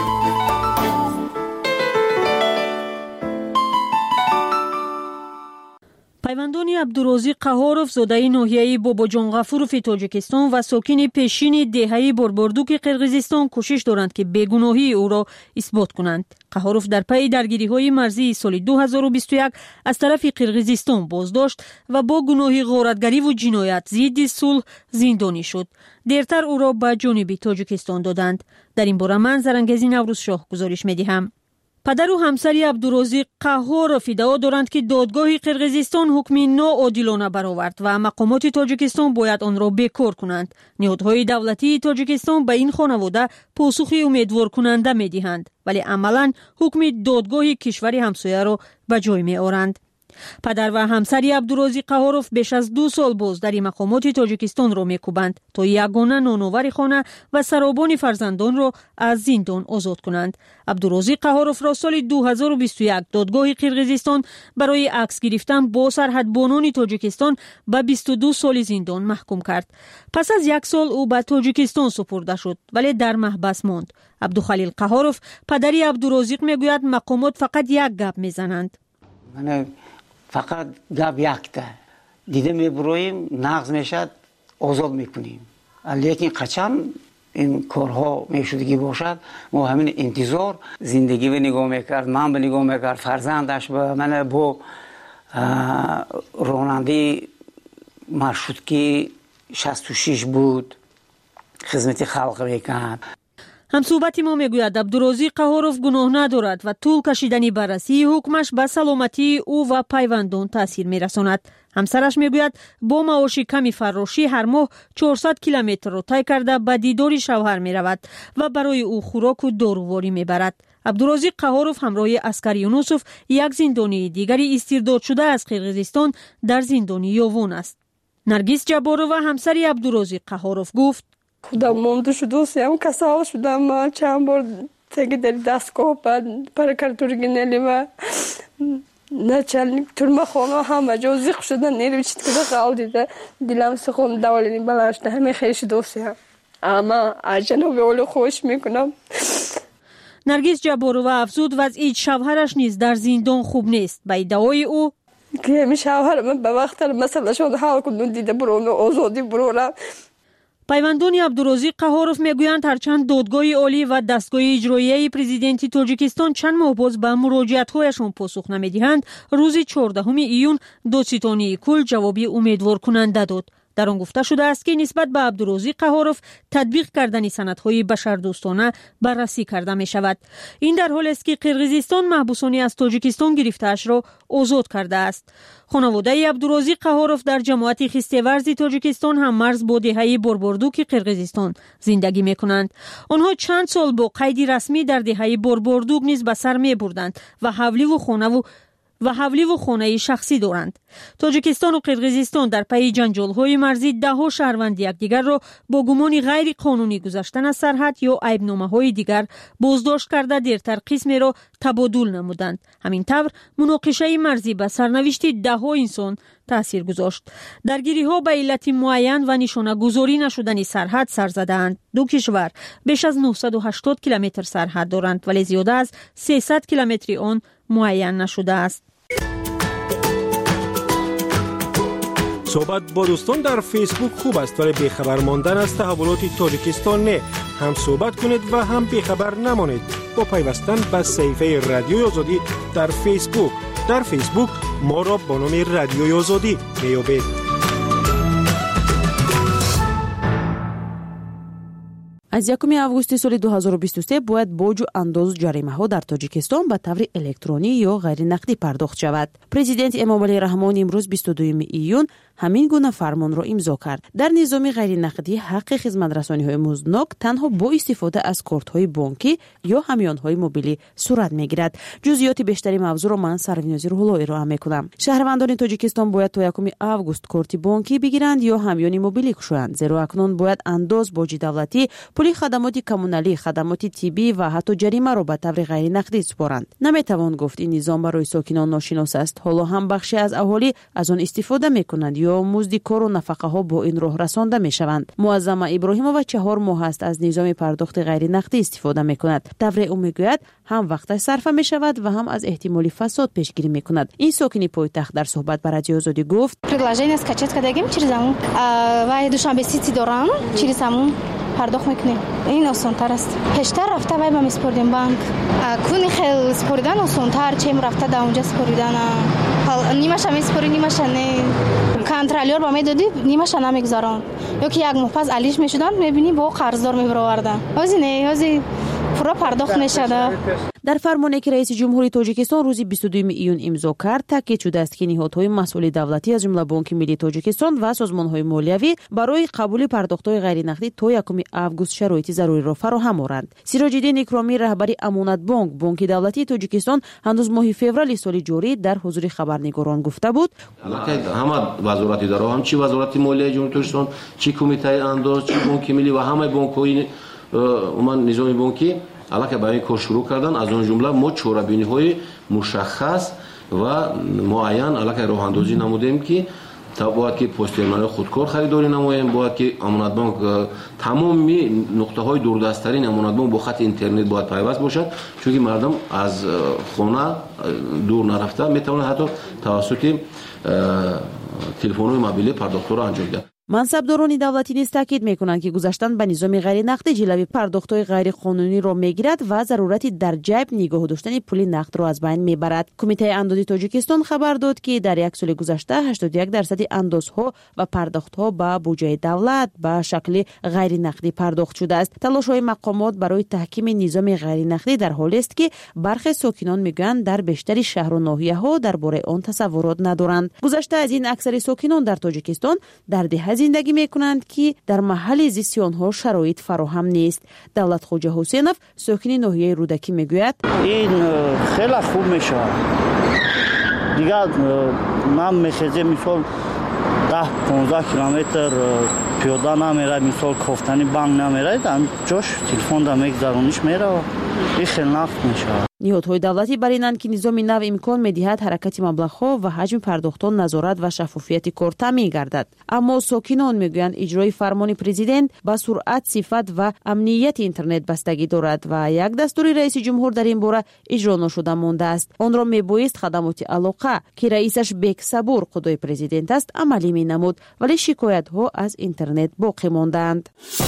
пайвандони абдурозӣ қаҳоров зодаи ноҳияи бобоҷонғафурови тоҷикистон ва сокини пешини деҳаи борбордуки қирғизистон кӯшиш доранд ки бегуноҳии ӯро исбот кунанд. қаҳоров дар пайи даргириҳои марзии соли 2021 аз тарафи қирғизистон боздошт ва бо гуноҳи ғоратгариву ҷиноят зидди сулҳ зиндонӣ шуд. дертар ӯро ба ҷониби тоҷикистон доданд. дар ин бора ман Зарангези Наврӯзшоҳ гузориш медиҳам. падару ҳамсари Абдурозӣ Қаҳоров иддао доранд ки додгоҳи Қирғизистон ҳукми ноодилона баровард ва мақомоти Тоҷикистон бояд онро бекор кунанд. ниҳодҳои давлатии Тоҷикистон ба ин хонавода посухи умедворкунанда медиҳанд, вале амалан ҳукми додгоҳи кишвари ҳамсояро ба ҷой меоранд. падар ва ҳамсари Абдурозӣ Қаҳоров беш аз 2 сол боздари мақомоти Тоҷикистонро мекӯбанд то ягона ноновари хона ва саробони фарзандонро аз зиндон озод кунанд. Абдурозӣ Қаҳоровро соли 2021 додгоҳи Қирғизистон барои акс гирифтан бо сарҳадбонони Тоҷикистон ба 22 соли зиндон маҳкум кард. пас аз 1 сол ӯ ба Тоҷикистон супурда шуд, вале дар маҳбас монд. Абдухалил Қаҳоров падари Абдурозиқ мегӯяд мақомот фақат як гап мезананд. فقط گپ یکته دیده میبرویم نقض میشد آزاد میکنیم لیکن قچم این کارها میشدگی باشد ما همین انتظار زندگی به نگاه میکرد من به نگاه میکرد فرزندش به من با راننده مرشودکی 66 بود خدمت خلق میکرد. ҳамсӯҳбати мо мегӯяд Абдурозӣ Қаҳоров гуноҳ надорад ва тӯл кашидани баррасии ҳукмаш ба саломатии ӯ ва пайвандон таъсир мерасонад. ҳамсараш мегӯяд бо маоши ками фаррошӣ ҳар моҳ 400 километрро тай карда ба дидори шавҳар меравад ва барои ӯ хӯроку доруворӣ мебарад. Абдурозиқ Қаҳоров ҳамроҳи Аскар Юнусов, як зиндонии дигари истирдодшуда аз Қирғизистон, дар зиндони Ёвон аст. Наргиз Ҷабборова, ҳамсари Абдурозиқ Қаҳоров, гуфт: خودم مونده شدوسیم کسال شدم چند بار تگی در دستگاه بعد پرکارتورگی نلیمه نچلنی ترمه خانه همه جا زیخ شدن نیلی چید که قال دیده دیلم سخون دولینی بلاشته همه خیلی شدوسیم اما عجنو به اولو خوش میکنم. наргиз Ҷабборова афзуд вазъи шавҳараш низ дар зиндон хуб нест. ба иддаои ӯ که همین شوهر من به وقت مثلا شد حال کندون دیده برونه آزادی برونه. пайвандони Абдурозиқ Қаҳоров мегӯянд ҳарчанд додгоҳи олӣ ва дастгоҳи иҷроияи президенти Тоҷикистон чанд моҳ боз ба муроҷиатҳояшон посух намедиҳанд, рӯзи 14 июн додситонии кул ҷавоби умедворкунанда дод. дар он гуфта шудааст ки нисбат ба Абдурозиқ Қаҳоров татбиқ кардани санадҳои башардӯстона баррасӣ карда мешавад. ин дар ҳолест ки Қирғизистон маҳбусони аз Тоҷикистон гирифтаашро озод кардааст. хонаводаи Абдурозиқ Қаҳоров дар ҷамоати хистеварзи Тоҷикистон ҳам марз бо деҳаи борбордуки Қирғизистон зиндагӣ мекунанд. онҳо чанд сол бо қайди расмӣ дар деҳаи борбордук низ ба сар мебурданд ва ҳавливу хонаи шахсӣ доранд. Тоҷикистону Қирғизистон дар пайи ҷанҷолҳои марзӣ даҳо шаҳрванди якдигарро бо гумони ғайриқонунӣ гузаштан аз сарҳад ё айбномаҳои дигар боздошт карда дертар қисмеро табодул намуданд. ҳамин тавр муноқишаи марзӣ ба сарнавишти даҳо инсон таъсир гузошт. даргириҳо ба иллати муайян ва нишонагузорӣ нашудани сарҳад сар задаанд. ду кишвар беш аз 980 километр сарҳад доранд, вале зиёда аз 300 километри он муайян нашудааст. صحبت با دوستان در فیسبوک خوب است ولی بیخبر ماندن از تحولات تاجیکستان نه. هم صحبت کنید و هم بیخبر نمانید با پیوستن به صفحه رادیوی آزادی در فیسبوک. در فیسبوک ما را با نام رادیوی آزادی میابید. از 1 августи соли 2023 бояд боҷу андозу ҷаримаҳо дар тоҷикистон ба таври электронӣ ё ғайринақдӣ пардохт шавад. Президенти Эмомалӣ Раҳмон имрӯз 22 июн ҳамин гуна фармонро имзо кард. дар низоми ғайринақдӣ ҳаққи хизматрасониҳои музнок танҳо бо истифода аз кортҳои бонкӣ ё ҳамёнҳои мобилӣ сурат мегирад. ҷузъиёти бештари мавзӯъро ман Сарвинози Рӯҳулло ироа мекунам. шаҳрвандони Тоҷикистон бояд то 1 август корти бонкӣ бигиранд ё ҳамёни мобилӣ кушоянд, зеро акнун бояд андоз, боҷи давлатӣ, пули хадамоти коммуналӣ, хадамоти тиббӣ ва ҳатто ҷаримаро ба таври ғайринақдӣ супоранд. наметавон гуфт ин низом барои сокинон ношинос аст. ҳоло ҳам бахше аз аҳолӣ аз он истифода мекунанд ё музди кору нафақаҳо бо ин роҳ расонда мешаванд. муаззама Иброҳимова 4 моҳ аст аз низоми пардохти ғайринақдӣ истифода мекунад. тавре ӯ мегӯяд ҳам вақташ сарфа мешавад ва ҳам аз эҳтимоли фасод пешгирӣ мекунад. ин сокини пойтахт дар суҳбат ба Радиои Озодӣ гуфт: приложение скачать кардагим через амун ва душанбе сити дорам, через амун пардохт мекунем. ин осонтар аст. пештар рафта вай ба миспордем банк. куни хел споридан осонтар, чем рафта да онҷа споридана. нимаша миспори, нимаша не. контролёр ба медоди, нимаша намегзарон. ё ки як моҳ пас алиш мешудан, мебини бо қарздор мебаровардан. ҳозир не, ҳозир пура пардохт мешада. дар фармоне ки раиси ҷумҳури Тоҷикистон рӯзи 22 июн имзо кард, таъкид шудааст ки ниҳодҳои масъули давлатӣ аз ҷумла Бонки Миллии Тоҷикистон ва созмонҳои молиявӣ барои қабули пардохтҳои ғайринақдӣ то 1 август шароити заруриро фароҳам оранд. Сироҷиддин Икромӣ, раҳбари Амонатбонк, Бонки давлатии Тоҷикистон, ҳанӯз моҳи феврали соли ҷорӣ дар ҳузури хабарнигорон гуфта буд: ҳама вазорати идараҳо, ҳам чи вазорати молияи ҷумҳури Тоҷикистон, чи кумитаи андоз, чи Бонки Миллӣ ва ҳамаи бонкҳои умуман низоми бонкӣ аллакай ба ин кор шурӯъ кардан. аз он ҷумла мо чорабиниҳои мушаххас ва муайян аллакай роҳандозӣ намудем ки бояд ки посттерминалҳои худкор харидорӣ намоем, бояд ки Амонатбонк тамоми нуқтаҳои дурдасттарини Амонатбонк бо хати интернет бояд пайваст бошад, чунки мардум аз хона дур нарафта метавонад ҳатто тавассути телефонҳои мобилӣ пардохтҳоро анҷом диҳад. мансабдорони давлатӣ низ таъкид мекунанд ки гузаштан ба низоми ғайринақдӣ ҷилави пардохтҳои ғайриқонуниро мегирад ва зарурати дар ҷайб нигоҳ доштани пули нақдро аз байн мебарад. Кумитаи андози Тоҷикистон хабар дод ки дар як соли гузашта 81% андозҳо ва пардохтҳо ба буҷаи давлат ба шакли ғайринақдӣ пардохт шудааст. талошҳои мақомот барои таҳкими низоми ғайринақдӣ дар ҳолест ки бархе сокинон мегӯянд дар бештари шаҳру ноҳияҳо дар бораи он тасаввурот надоранд. гузашта аз ин аксари сокинон дар Тоҷикистон дар деҳа зиндагӣ мекунанд ки дар маҳалли зисти онҳо шароит фароҳам нест. Давлатхоҷа Ҳусейнов, сокини ноҳияи Рӯдакӣ, мегӯяд: ин хеле хуб мешавад. дигар ман мехезем мисол 10-15 километр пиёда намерад, мисол кофтани банк намерад, ҷош телефонда мегзарониш меравад. ин хеле нафт мешавад. ниҳодҳои давлатӣ бар инанд ки низоми нав имкон медиҳад ҳаракати маблағҳо ва ҳаҷми пардохтҳо назорат ва шаффофияти кор таъмин гардад. аммо сокинон мегӯянд иҷрои фармони президент ба суръат, сифат ва амнияти интернет бастагӣ дорад ва як дастури раиси ҷумҳур дар ин бора иҷро ношуда мондааст. онро мебоист хадамоти алоқа ки раисаш Бек Сабур, қудои президент аст, амалӣ менамуд, вале шикоятҳо аз интернет боқӣ мондаанд.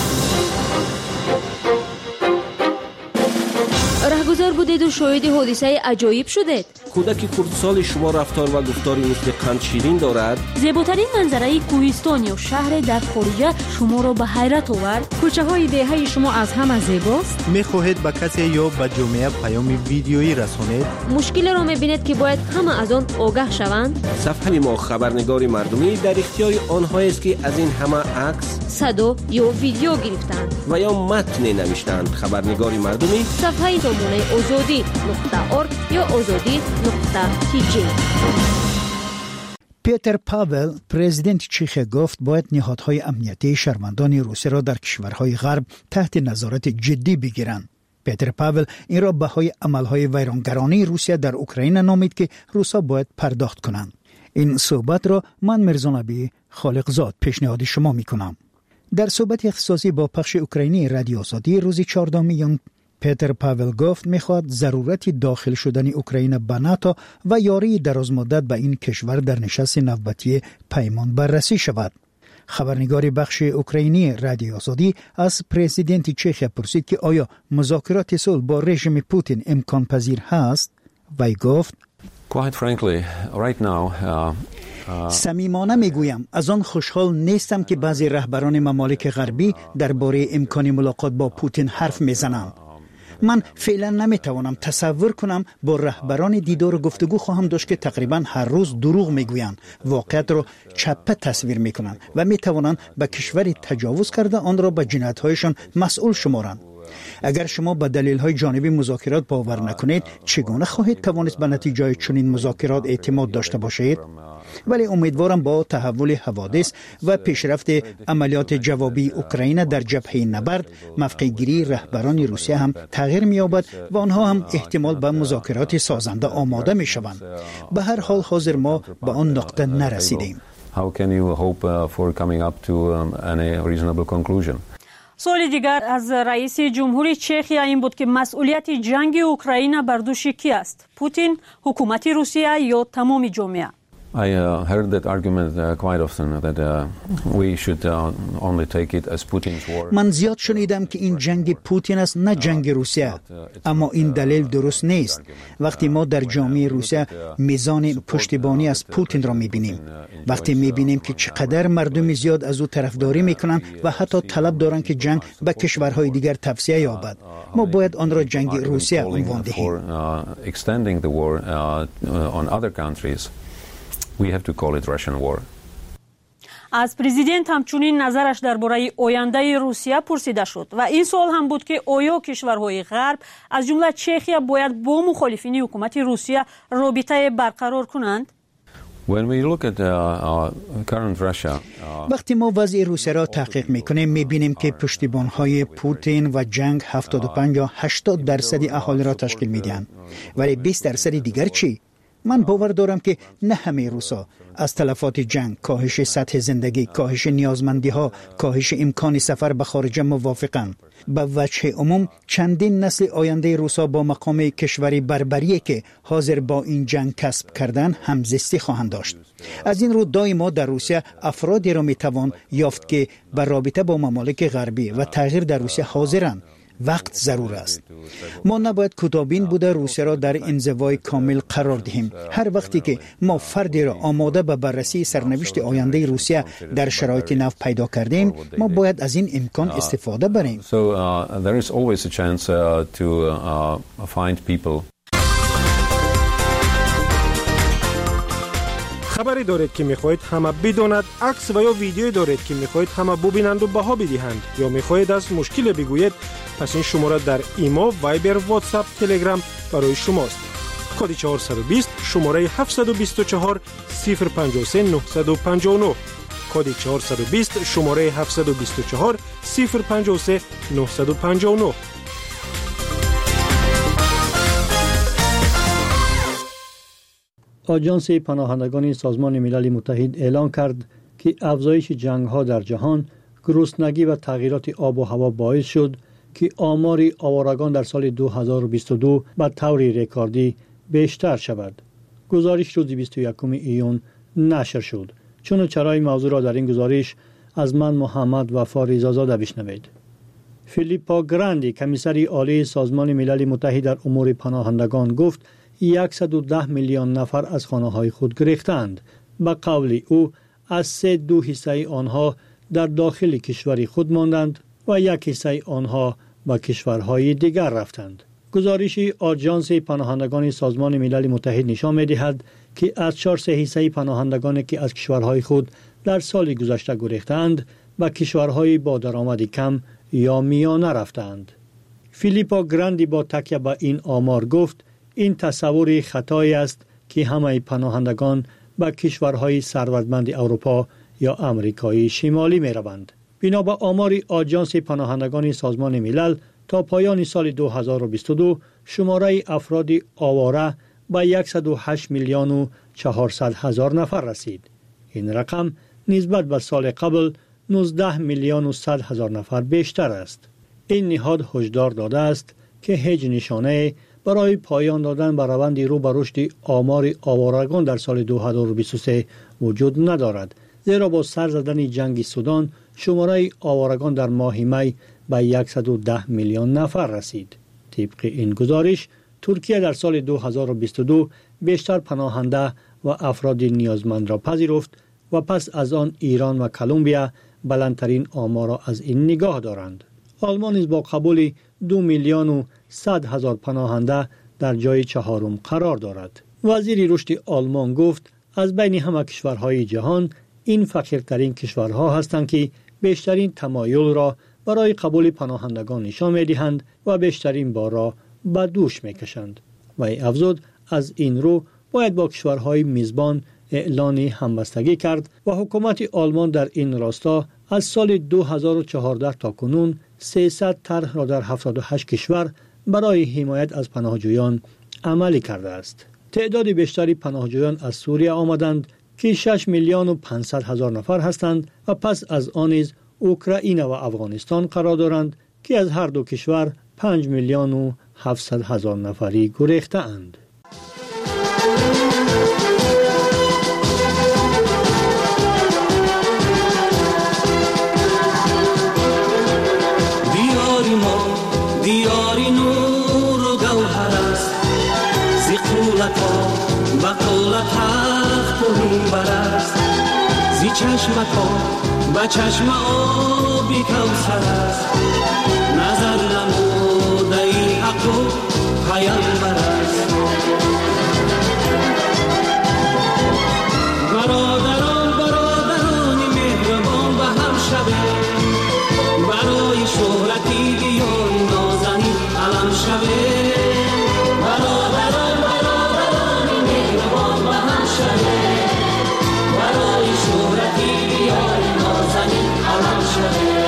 раҳгузор будеду шоҳиди ҳодисаи аҷоиб шудед. кӯдаки хурдсоли шумо рафтор ва гуфтори мисли қандширин дорад? зеботарин манзараи кӯҳистон ё шаҳре дар хориҷа шуморо ба ҳайрат овард? кӯчаҳои деҳаи шумо аз ҳама зебост? мехоҳед ба касе ё ба ҷомеа паёми видеоӣ расонед? мушкилеро мебинед ки бояд ҳама аз он огаҳ шаванд? сафҳаи мо хабарнигори мардумӣ дар ихтиёри онҳоест ки аз ин ҳама акс, садо ё видео гирифтанд ва ё матне навиштанд. хабарнигори мардумӣ сафҳаи номунаи озодӣ.орг ё озодӣ.tj. Петр Павел, президенти Чехия, гуфт бояд ниҳодҳои амнияти шармандони Русияро дар кишварҳои ғарб таҳти назорати ҷиддӣ бигиранд. Петр Павел инро баҳои амалҳои вайронгаронии Русия дар Украина номид ки русҳо бояд пардохт кунанд. ин суҳбатро ман Мирзонабӣ Холиқзод пешниҳоди шумо мекунам. дар суҳбати ихтисосӣ бо пахши украинии Радиои Озодӣ рӯзи 14 июн Петр Павел гуфт мехоҳад зарурати дохил шудани Украина ба НАТО ва ёрии дарозмуддат ба ин кишвар дар нишасти навбатии паймон баррасӣ шавад. хабарнигори бахши украинии Радиои Озодӣ аз президенти Чехия пурсид ки оё музокироти сулҳ бо режими Путин имконпазир ҳаст. вай гуфт: Quite frankly, right now, صمیمانه میگویم از آن خوشحال نیستم که بعضی رهبران ممالک غربی درباره امکان ملاقات با پوتین حرف میزنند. من فعلا نمیتوانم تصور کنم با رهبران دیدار و گفتگو خواهم داشت که تقریبا هر روز دروغ میگویند، واقعیت را چپه تصویر میکنند و میتوانند به کشوری تجاوز کرده آن را به جنایت‌هایشان مسئول شمارند. اگر شما به دلیل‌های جانبی مذاکرات باور نکنید، چگونه خواهید توانست به نتیجه چنین مذاکرات اعتماد داشته باشید؟ ولی امیدوارم با تحول حوادث و پیشرفت عملیات جوابی اوکراین در جبهه نبرد، موقع‌گیری رهبران روسیه هم تغییر می‌یابد و آنها هم احتمال به مذاکرات سازنده آماده می‌شوند. به هر حال حاضر ما به آن نقطه نرسیدیم. سوال دیگر از رئیس جمهوری چخیا این بود که مسئولیت جنگ اوکراین بر دوش کی است؟ پوتین، حکومت روسیه یا تمام جامعه؟ I heard that argument quite often that we should only take it as Putin's war. من زیاد شنیدم که این جنگ پوتین است نه جنگ روسیه، اما این دلیل درست نیست. وقتی ما در جامعه روسیه میزان پشتیبانی از پوتین را میبینیم، وقتی میبینیم که چقدر مردم زیاد از او طرفداری میکنند و حتی طلب دارند که جنگ به کشورهای دیگر توسعه یابد، ما باید آن را جنگ روسیه عنوان دهیم. We have to call it Russian war. از پرزیدنت همچنین نظرش درباره آینده روسیه پرسیده شد و این سوال هم بود که آیا کشورهای غرب از جمله چخیا باید با مخالفین حکومت روسیه رابطه برقرار کنند؟ وقتی ما وضع روسیه را تحقیق میکنیم میبینیم که پشتیبانهای پوتین و جنگ 75 یا 80% اهالی را تشکیل میدهند، ولی 20% دیگر چی؟ من باور دارم که نه همه روسا از تلفات جنگ، کاهش سطح زندگی، کاهش نیازمندی ها، کاهش امکان سفر به خارج موافقند. به وجه عموم چندین نسل آینده روسا با مقام کشوری بربری که حاضر با این جنگ کسب کردن همزیستی خواهند داشت. از این رو دائما در روسیه افرادی را میتوان یافت که به رابطه با ممالک غربی و تغییر در روسیه حاضرند. وقت ضرور است. ما نباید کوتاه‌بین بوده روسیه را در انزوای کامل قرار دهیم. هر وقتی که ما فردی را آماده به بررسی سرنوشت آینده روسیه در شرایط نو پیدا کردیم، ما باید از این امکان استفاده بریم. There is always a chance to find people. خبری دارید که میخواهید همه بداند، عکس و یا ویدیویی دارید که میخواهید همه ببینند و بها بدهند، یا میخواهید از مشکل بگویید، پس این شماره در ایما، وایبر، واتساپ، تلگرام برای شماست. کد 420 شماره 724 053 959. کد 420 شماره 724 053 959. آژانس پناهندگان سازمان ملل متحد اعلام کرد که افزایش جنگ‌ها در جهان، گرسنگی و تغییرات آب و هوا باعث شد که آمار آوارگان در سال 2022 به طور رکوردی بیشتر شود. گزارش روز 21 ایون نشر شد. چون چرای موضوع را در این گزارش از من محمد وفا رضازاده بشنوید. فیلیپا گراندی، کمیسر عالی سازمان ملل متحد در امور پناهندگان گفت 110 میلیون نفر از خانه‌های خود گریختند. به قول او از 3.2% آنها در داخل کشور خود ماندند و 1% آنها به کشورهای دیگر رفتند. گزارش آژانس پناهندگان سازمان ملل متحد نشان می‌دهد که از 4% پناهندگانی که از کشورهای خود در سال گذشته گریختند به کشورهای با درآمد کم یا میانه رفتند. فیلیپا گراندی با تکیه به این آمار گفت این تصور خطایی است که همه پناهندگان به کشورهای ثروتمند اروپا یا آمریکای شمالی می روند. بنا به آمار آژانس پناهندگان سازمان ملل تا پایان سال 2022 شماره افراد آواره به 108 میلیون و 400 هزار نفر رسید. این رقم نسبت به سال قبل 19 میلیون و 100 هزار نفر بیشتر است. این نهاد هشدار داده است که هیچ نشانه برای پایان دادن به روند رو به رشد آمار آوارگان در سال 2023 وجود ندارد، زیرا با سر زدن جنگ سودان شماره آوارگان در ماه می به 110 میلیون نفر رسید. طبق این گزارش ترکیه در سال 2022 بیشتر پناهنده و افراد نیازمند را پذیرفت و پس از آن ایران و کلمبیا بلندترین آمار را از این نگاه دارند. آلمان نیز با قبول 2,100,000 پناهنده در جای چهارم قرار دارد. وزیر رشد آلمان گفت از بین همه کشورهای جهان این فقیرترین کشورها هستند که بیشترین تمایل را برای قبول پناهندگان نشان می‌دهند و بیشترین بار را به دوش می‌کشند. و افزود از این رو باید با کشورهای میزبان اعلان همبستگی کرد و حکومت آلمان در این راستا از سال 2014 تا کنون 300 طرح را در 78 کشور برای حمایت از پناهجویان عملی کرده است. تعداد بیشتری پناهجویان از سوریه آمدند که 6,500,000 نفر هستند و پس از آن نیز اوکراین و افغانستان قرار دارند که از هر دو کشور 5,700,000 نفری گریخته اند. دیاری نور و گوهر است زی قولتا با قولت تخت و منبر است زی چشمتا با چشم آبی کوثر است نظر نموده ای حق و پیامبر است برادران مهربان به هم شوه برای شهرتی بیاری نازنی علم شوه برادران مهربان به هم شوه برای شهرتی بیاری نازنی علم شوه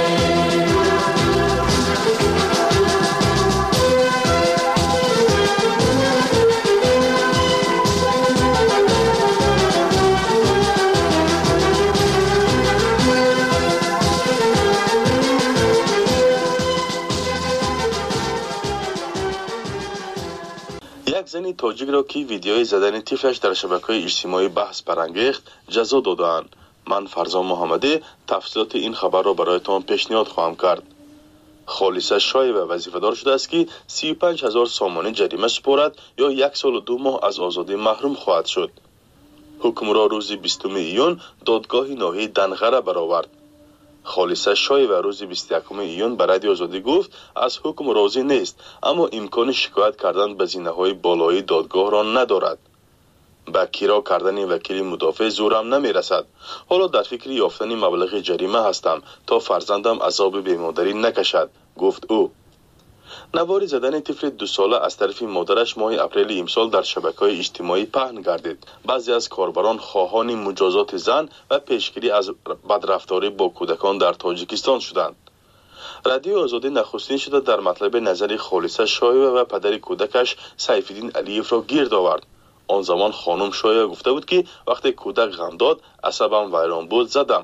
زنی تاجیک را که ویدیوی زدن طفلش در شبکه‌های اجتماعی بحث برانگیخت جزا دادند. من فرزان محمدی تفصیلات این خبر را برایتان پیشنهاد خواهم کرد. خالصه شایبه وظیفه‌دار شده است که 35,000 سامانه جریمه سپارد یا 1 سال و 2 ماه از آزادی محروم خواهد شد. حکم را روز 20 ایون دادگاه ناحیه دنغره برآورد. خالصه شایبه روز 21 ایون به رادیو آزادی گفت از حکم راضی نیست اما امکان شکایت کردن به زینه‌های بالایی دادگاه را ندارد. با کیرا کردن وکیل مدافع زورم نمیرسد. حالا در فکر یافتن مبلغ جریمه هستم تا فرزندم عذاب بیمادری نکشد، گفت او. نواری زدن طفل 2 ساله از طرف مادرش ماه اپریل امسال در شبکه‌های اجتماعی پهن گردید. بعضی از کاربران خواهان مجازات زن و پیشگیری از بدرفتاری با کودکان در تاجیکستان شدند. رادیو آزادی نخستین شده در مطلب نظر خالصه شایبه و پدر کودکش سیفالدین علیف را گرد آورد. آن زمان خانم شایبه گفته بود که وقتی کودک غم داد عصبم ویران بود زدم.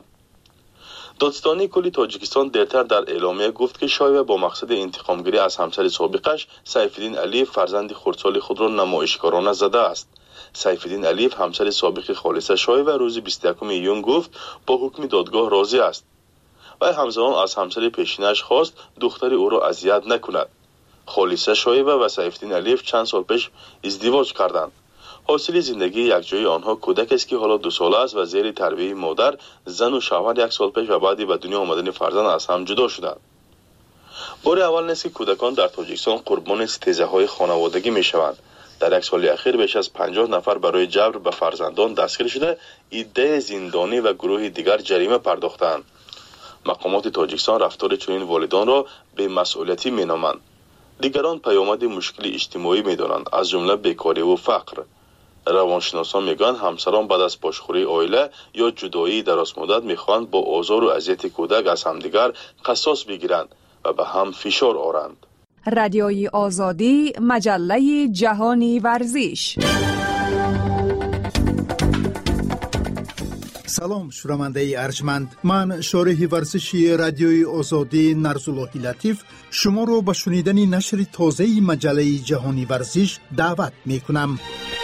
دادستانی کلی تاجیکستان دیرتر در اعلامیه گفت که شایبه با مقصد انتقامگیری از همسر سابقش سیفالدین علیف فرزند خردسال خود را نمایشکارانه زده است. سیفالدین علیف همسر سابق خالصه شایبه روز 21 ایون گفت با حکم دادگاه راضی است. و همزمان از همسر پیشینش خواست دختر او را اذیت نکند. خالصه شایبه و سیفالدین علیف چند سال پیش ازدواج کردند. حاصل زندگی یکجایی آنها کودک است که حالا 2 ساله است و زیر تربیت مادر، زن و شوهر 1 سال پیش و بعدی به دنیا آمدن فرزند از هم جدا شدند. بار اول نیست که کودکان در تاجیکستان قربان استهزاءهای خانوادگی می شوند. در 1 سال اخیر بیش از 50 نفر برای جبر به فرزندان دستگیر شده، عده زندانی و گروه دیگر جریمه پرداختند. مقامات تاجیکستان رفتار چنین والدان را بی‌مسئولیتی می‌نامند. دیگران پیامد مشکل اجتماعی می‌دانند، از جمله بیکاری و فقر. روانشناسان میگن همسران بعد از پاشخوری عائله یا جدایی درازمدت میخواهند با آزار و اذیت کودک از همدیگر قصاص بگیرند و به هم فشار آورند. رادیوی آزادی، مجله جهانی ورزش. سلام شنونده ارجمند، من شارح ورزشی رادیوی آزادی نرزاللهی لطیف شما رو به شنیدن نشر تازه مجله جهانی ورزش دعوت می کنم.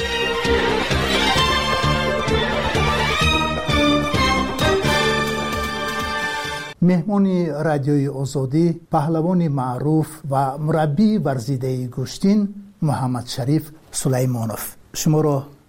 مهمان رادیوی آزادی پهلوان معروف و مربی ورزیده گشتین محمد شریف سلیمانوف، شما را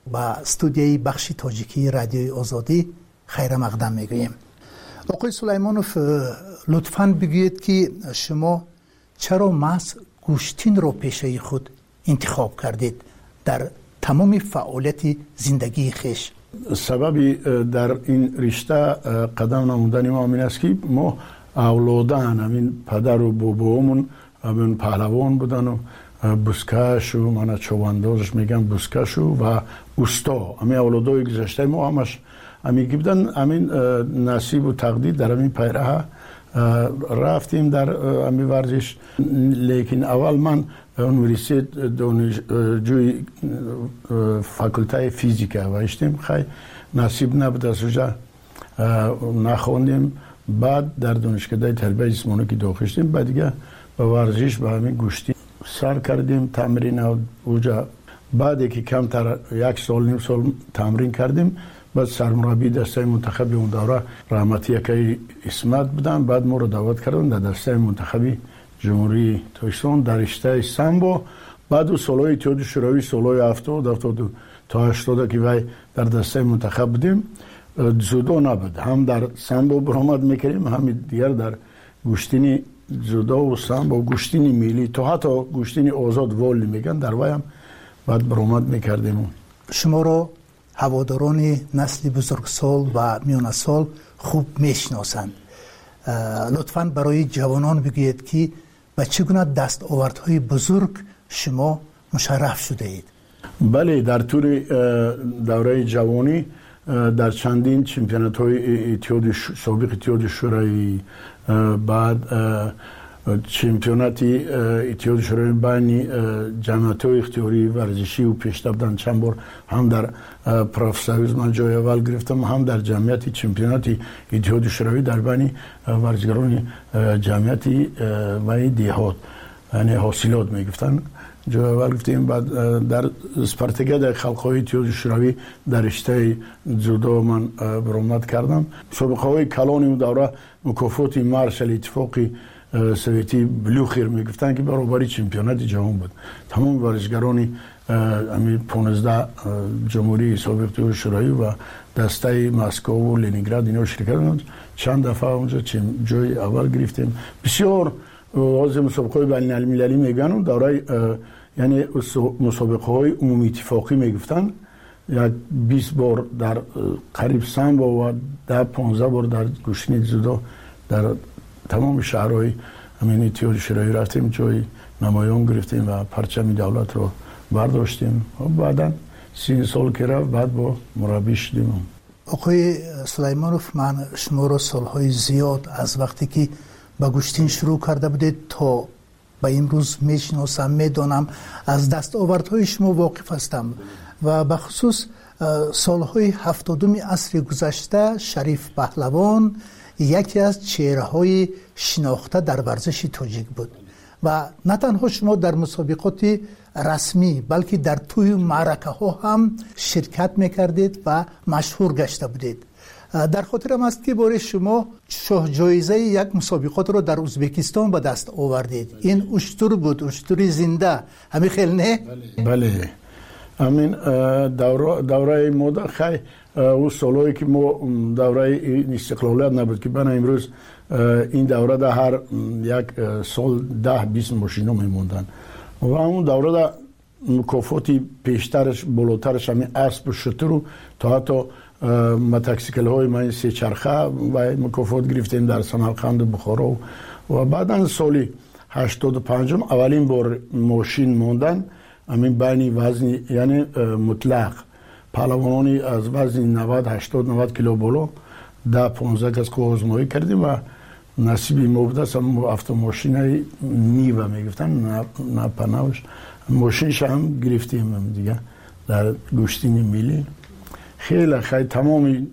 با استودیوی بخش تاجیکی رادیوی آزادی خیر مقدم میگوییم. آقای سلیمانوف، لطفاً بگویید که شما چرا محض گوشتین رو پیشه خود انتخاب کردید در تمام فعالیت زندگی خیش؟ سببی در این رشته قدم نمودن ما این است که ما اولادان همین پدر و بابامون همین پهلوان بودن و بوسکش و من چواندازش میگم بوسکش و اوستا، همین اولادای گذشته ما همش همین بودن. همین نصیب و تقدیر در همین پیراه رفتیم در همین ورزش. لیکن اول من یونیورسیت دانشجوی فاکولته فیزیک هستم، خیلی نصیب نبود از اونجا نخوندیم. بعد در دانشکده تربیت جسمانی که داخل شدیم، بعد دیگه به ورزش به همین گوشتی سر کردیم، تمرین اونجا. بعد که کمتر یک سال نیم سال تمرین کردیم، بعد سرمربی دسته منتخبی اون دوره رحمتی یکی اسمت بودن. بعد ما رو دعوت کردن در دسته منتخبی جمهوری تاجیکستان در رشته سامبو. بعد و سالهای اتحاد شوروی سالهای 70 تا 80 که وای در دسته منتخب بودیم. جودو نبود، هم در سامبو برآمد میکردیم، هم دیگر در گوشتینی جودو و سامبو، گوشتینی ملی، تا حتی گوشتینی آزاد والی میگن، در وای هم بعد برآمد میکردیم. شما رو هواداران نسل بزرگسال و میانه سال خوب میشناسند. لطفاً برای جوانان بگویید که به چگونه دستاوردهای بزرگ شما مشرف شده اید؟ بله، در طول دوره جوانی در چندین چمپیونات های سابق اتحاد شوروی، بعد چمپیوناتی اتحاد شوروی بین جمعیت های اختیاری ورزشی و پیشرفت بودن. چند بار هم در پروفسویز من جای اول گرفتم، هم در جمعیت چمپیوناتی اتحاد شوروی در بین ورزشکاران جمعیتی و دیهات، یعنی حاصلات میگفتن، جای اول گرفتیم. بعد در اسپارتاکیاد خلق‌های اتحاد شوروی در رشته جودو من برآمد کردم. سابقه های کلان اون دوره مکافات مارشال اتفاقی سویتی بلوخیر میگفتن که برابری چمپیونات جهان بود. تمام ورزشکاران همین 15 جمهوری سابق اتحاد شوروی و دسته مسکو و لنینگراد اینا شرکت کردند. چند دفعه اونجا جای اول گرفتیم. بسیار از مسابقات بین المللی میگن دوره، یعنی مسابقه های عمومی اتفاقی میگفتن. یک 20 بار در قریب سامبو و 15 بار در گوشتین جودو در تمام شهرهای همین اتحاد شوروی رفتیم، جای نمایان گرفتیم و پرچم دولت رو برداشتیم. و بعدا 3 سال که رفت بعد با مربی شدیم. آقای سلیمانوف، من شما رو سالهای زیاد از وقتی که با گوشتین شروع کرده بودید تا به امروز میشناسم، میدانم، از دستاوردهای شما واقف هستم و به خصوص سالهای 70 عصر گذشته شریف پهلوان یکی از چهره‌های شناخته در ورزش تاجیک بود و نه تنها شما در مسابقات رسمی بلکه در توی معرکه ها هم شرکت میکردید و مشهور گشته بودید. در خاطرم است که باره شما شاه جایزه یک مسابقات رو در ازبکستان به دست آوردید. این اشتر بود، اشتر زنده، همین خیلی نه؟ بله، همین دوره مدت خیلی اون سالهایی که ما دوره استقلالیت نبود که بنا امروز این دوره در هر یک سال 10-20 ماشینا میموندن و اون دوره در مکافاتی پیشترش بالاترش همین اسب و شتر و تا حتی متکسیکل های من 3 چرخه و مکافات گرفتیم در سمرقند و بخارا و بعدا سالی 85 اولین بار ماشین موندن همین بین وزن، یعنی مطلق پهلوانانی از وزن 80-90 کیلو بالا 10-15 کس که آزمایی کردیم و نصیبی ما بوده است. هم автомاشین نیوه میگفتن، نه پناهش ماشینش هم گرفتیم دیگه در گوشتین ملی. خیلی تمامی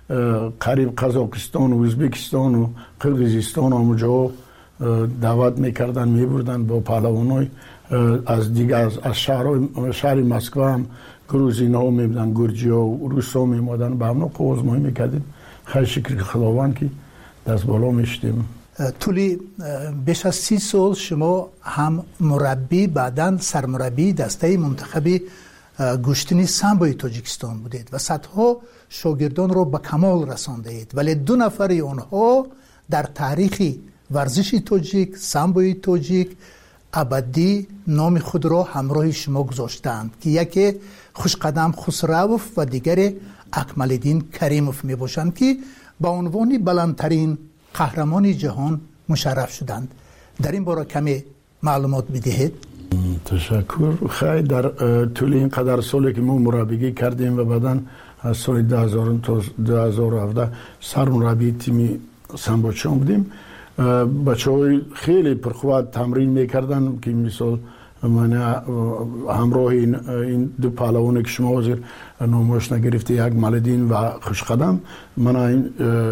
قریب قزاقستان و ازبکستان و قرقیزستان اونجا دعوت میکردن، میبردن با پهلوانای از دیگه از شهر مسکو هم گروزین ها میبودن، گرجی ها و روس ها میمادن، به همنا آزمایی میکردیم. خیلی شکر خداوند که دست بالا میشتیم. طولی بیش از 30 سال شما هم مربی بعدن سرمربی دسته منتخبی گشتنی سامبوی تاجیکستان بودید و صدها شاگردان رو به کمال رساندید، ولی 2 نفر اونها در تاریخ ورزش تاجیک، سامبوی تاجیک ابدی نام خود را همراه شما گذاشتند که یکی خوشقدم خسروف و دیگر اکمالدین کریموف می باشند که با عنوان بلندترین قهرمان جهان مشرف شدند. در این باره کمی معلومات بدهید. تشکر. خیلی در طول این قدر سالی که ما مربیگی کردیم و بعداً از سال 2000 تا 2017 سرمربی تیم سامبوچان بودیم، بچه‌های خیلی پرقوت تمرین میکردن که مثال من همراه این 2 پهلوانی که شما حاضر نامش نگرفته، یک مالدین و خوشقدم، من این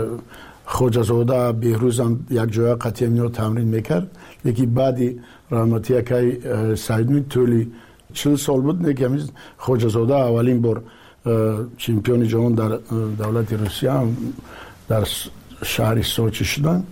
خوجزاده بهروزم یک جای قطعی میو تمرین میکرد. یکی بعدی رحمتی که سعید طولی 40 سال بود نه که خوجزاده اولین بار چمپیون جهان در دولت روسیه در شهر سوچی شدن.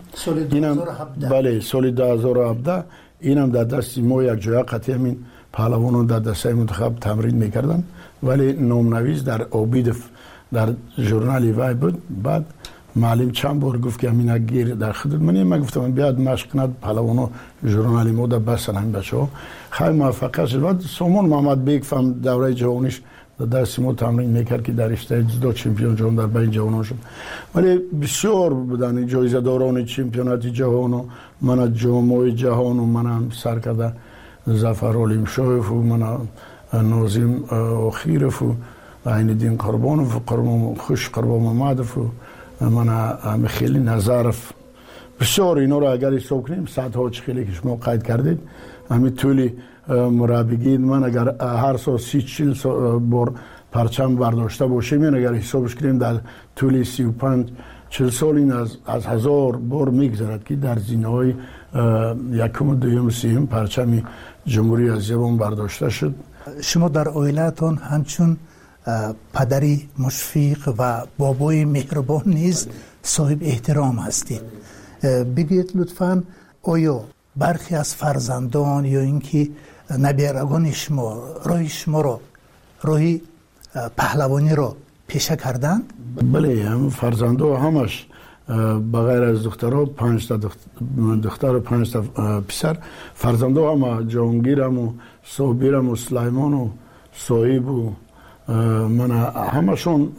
بله سال 2017 اینم در دست ما یک جای قطعی همین پهلوانان در دسته منتخب تمرین میکردن، ولی نامنویس در اوبیدف در ژورنال وای بود. بعد معلم چند بار گفت که همین گیر در خدمت منی، من گفتم بیاد مشق کند پهلوانا ژورنال ما در بسن همین بچه‌ها. خیلی موفق شد. بعد سامان محمد بیگ فهم دوره جهانیش در دست ما تمرین میکرد که در رشته جودو چمپیون جهان در بین جوانان شد، ولی بسیار بودن جایزه داران چمپیونات جهان و من جامعه جهان و من سرکرده ظفر علیم شایف و من نازم آخیرف و عین دین قربانف و قربان خوش قربان محمدف و من خیلی نظرف. بسیار اینا رو اگر حساب کنیم صدها خیلی که شما قید کردید همین طولی مربیگی من اگر هر سال 30-40 بار پرچم برداشته باشیم، این اگر حسابش کنیم در طول 35-40 سال این از 1000 بار میگذرد که در زینه‌های یکم و دوم سوم پرچم جمهوری اسلامی برداشته شد. شما در عائله‌تان همچون پدری مشفق و بابای مهربان نیز صاحب احترام هستید. بگید لطفاً آیا برخی از فرزندان یا اینکه نبیرگان شما راهی پهلوانی را پیشه کردند؟ بله، هم فرزندا همش بغیر از دخترها 5 تا دختر و 5 تا پسر، فرزندا هم جهانگیرم و صابرم و سلیمان و صاحب و من همشون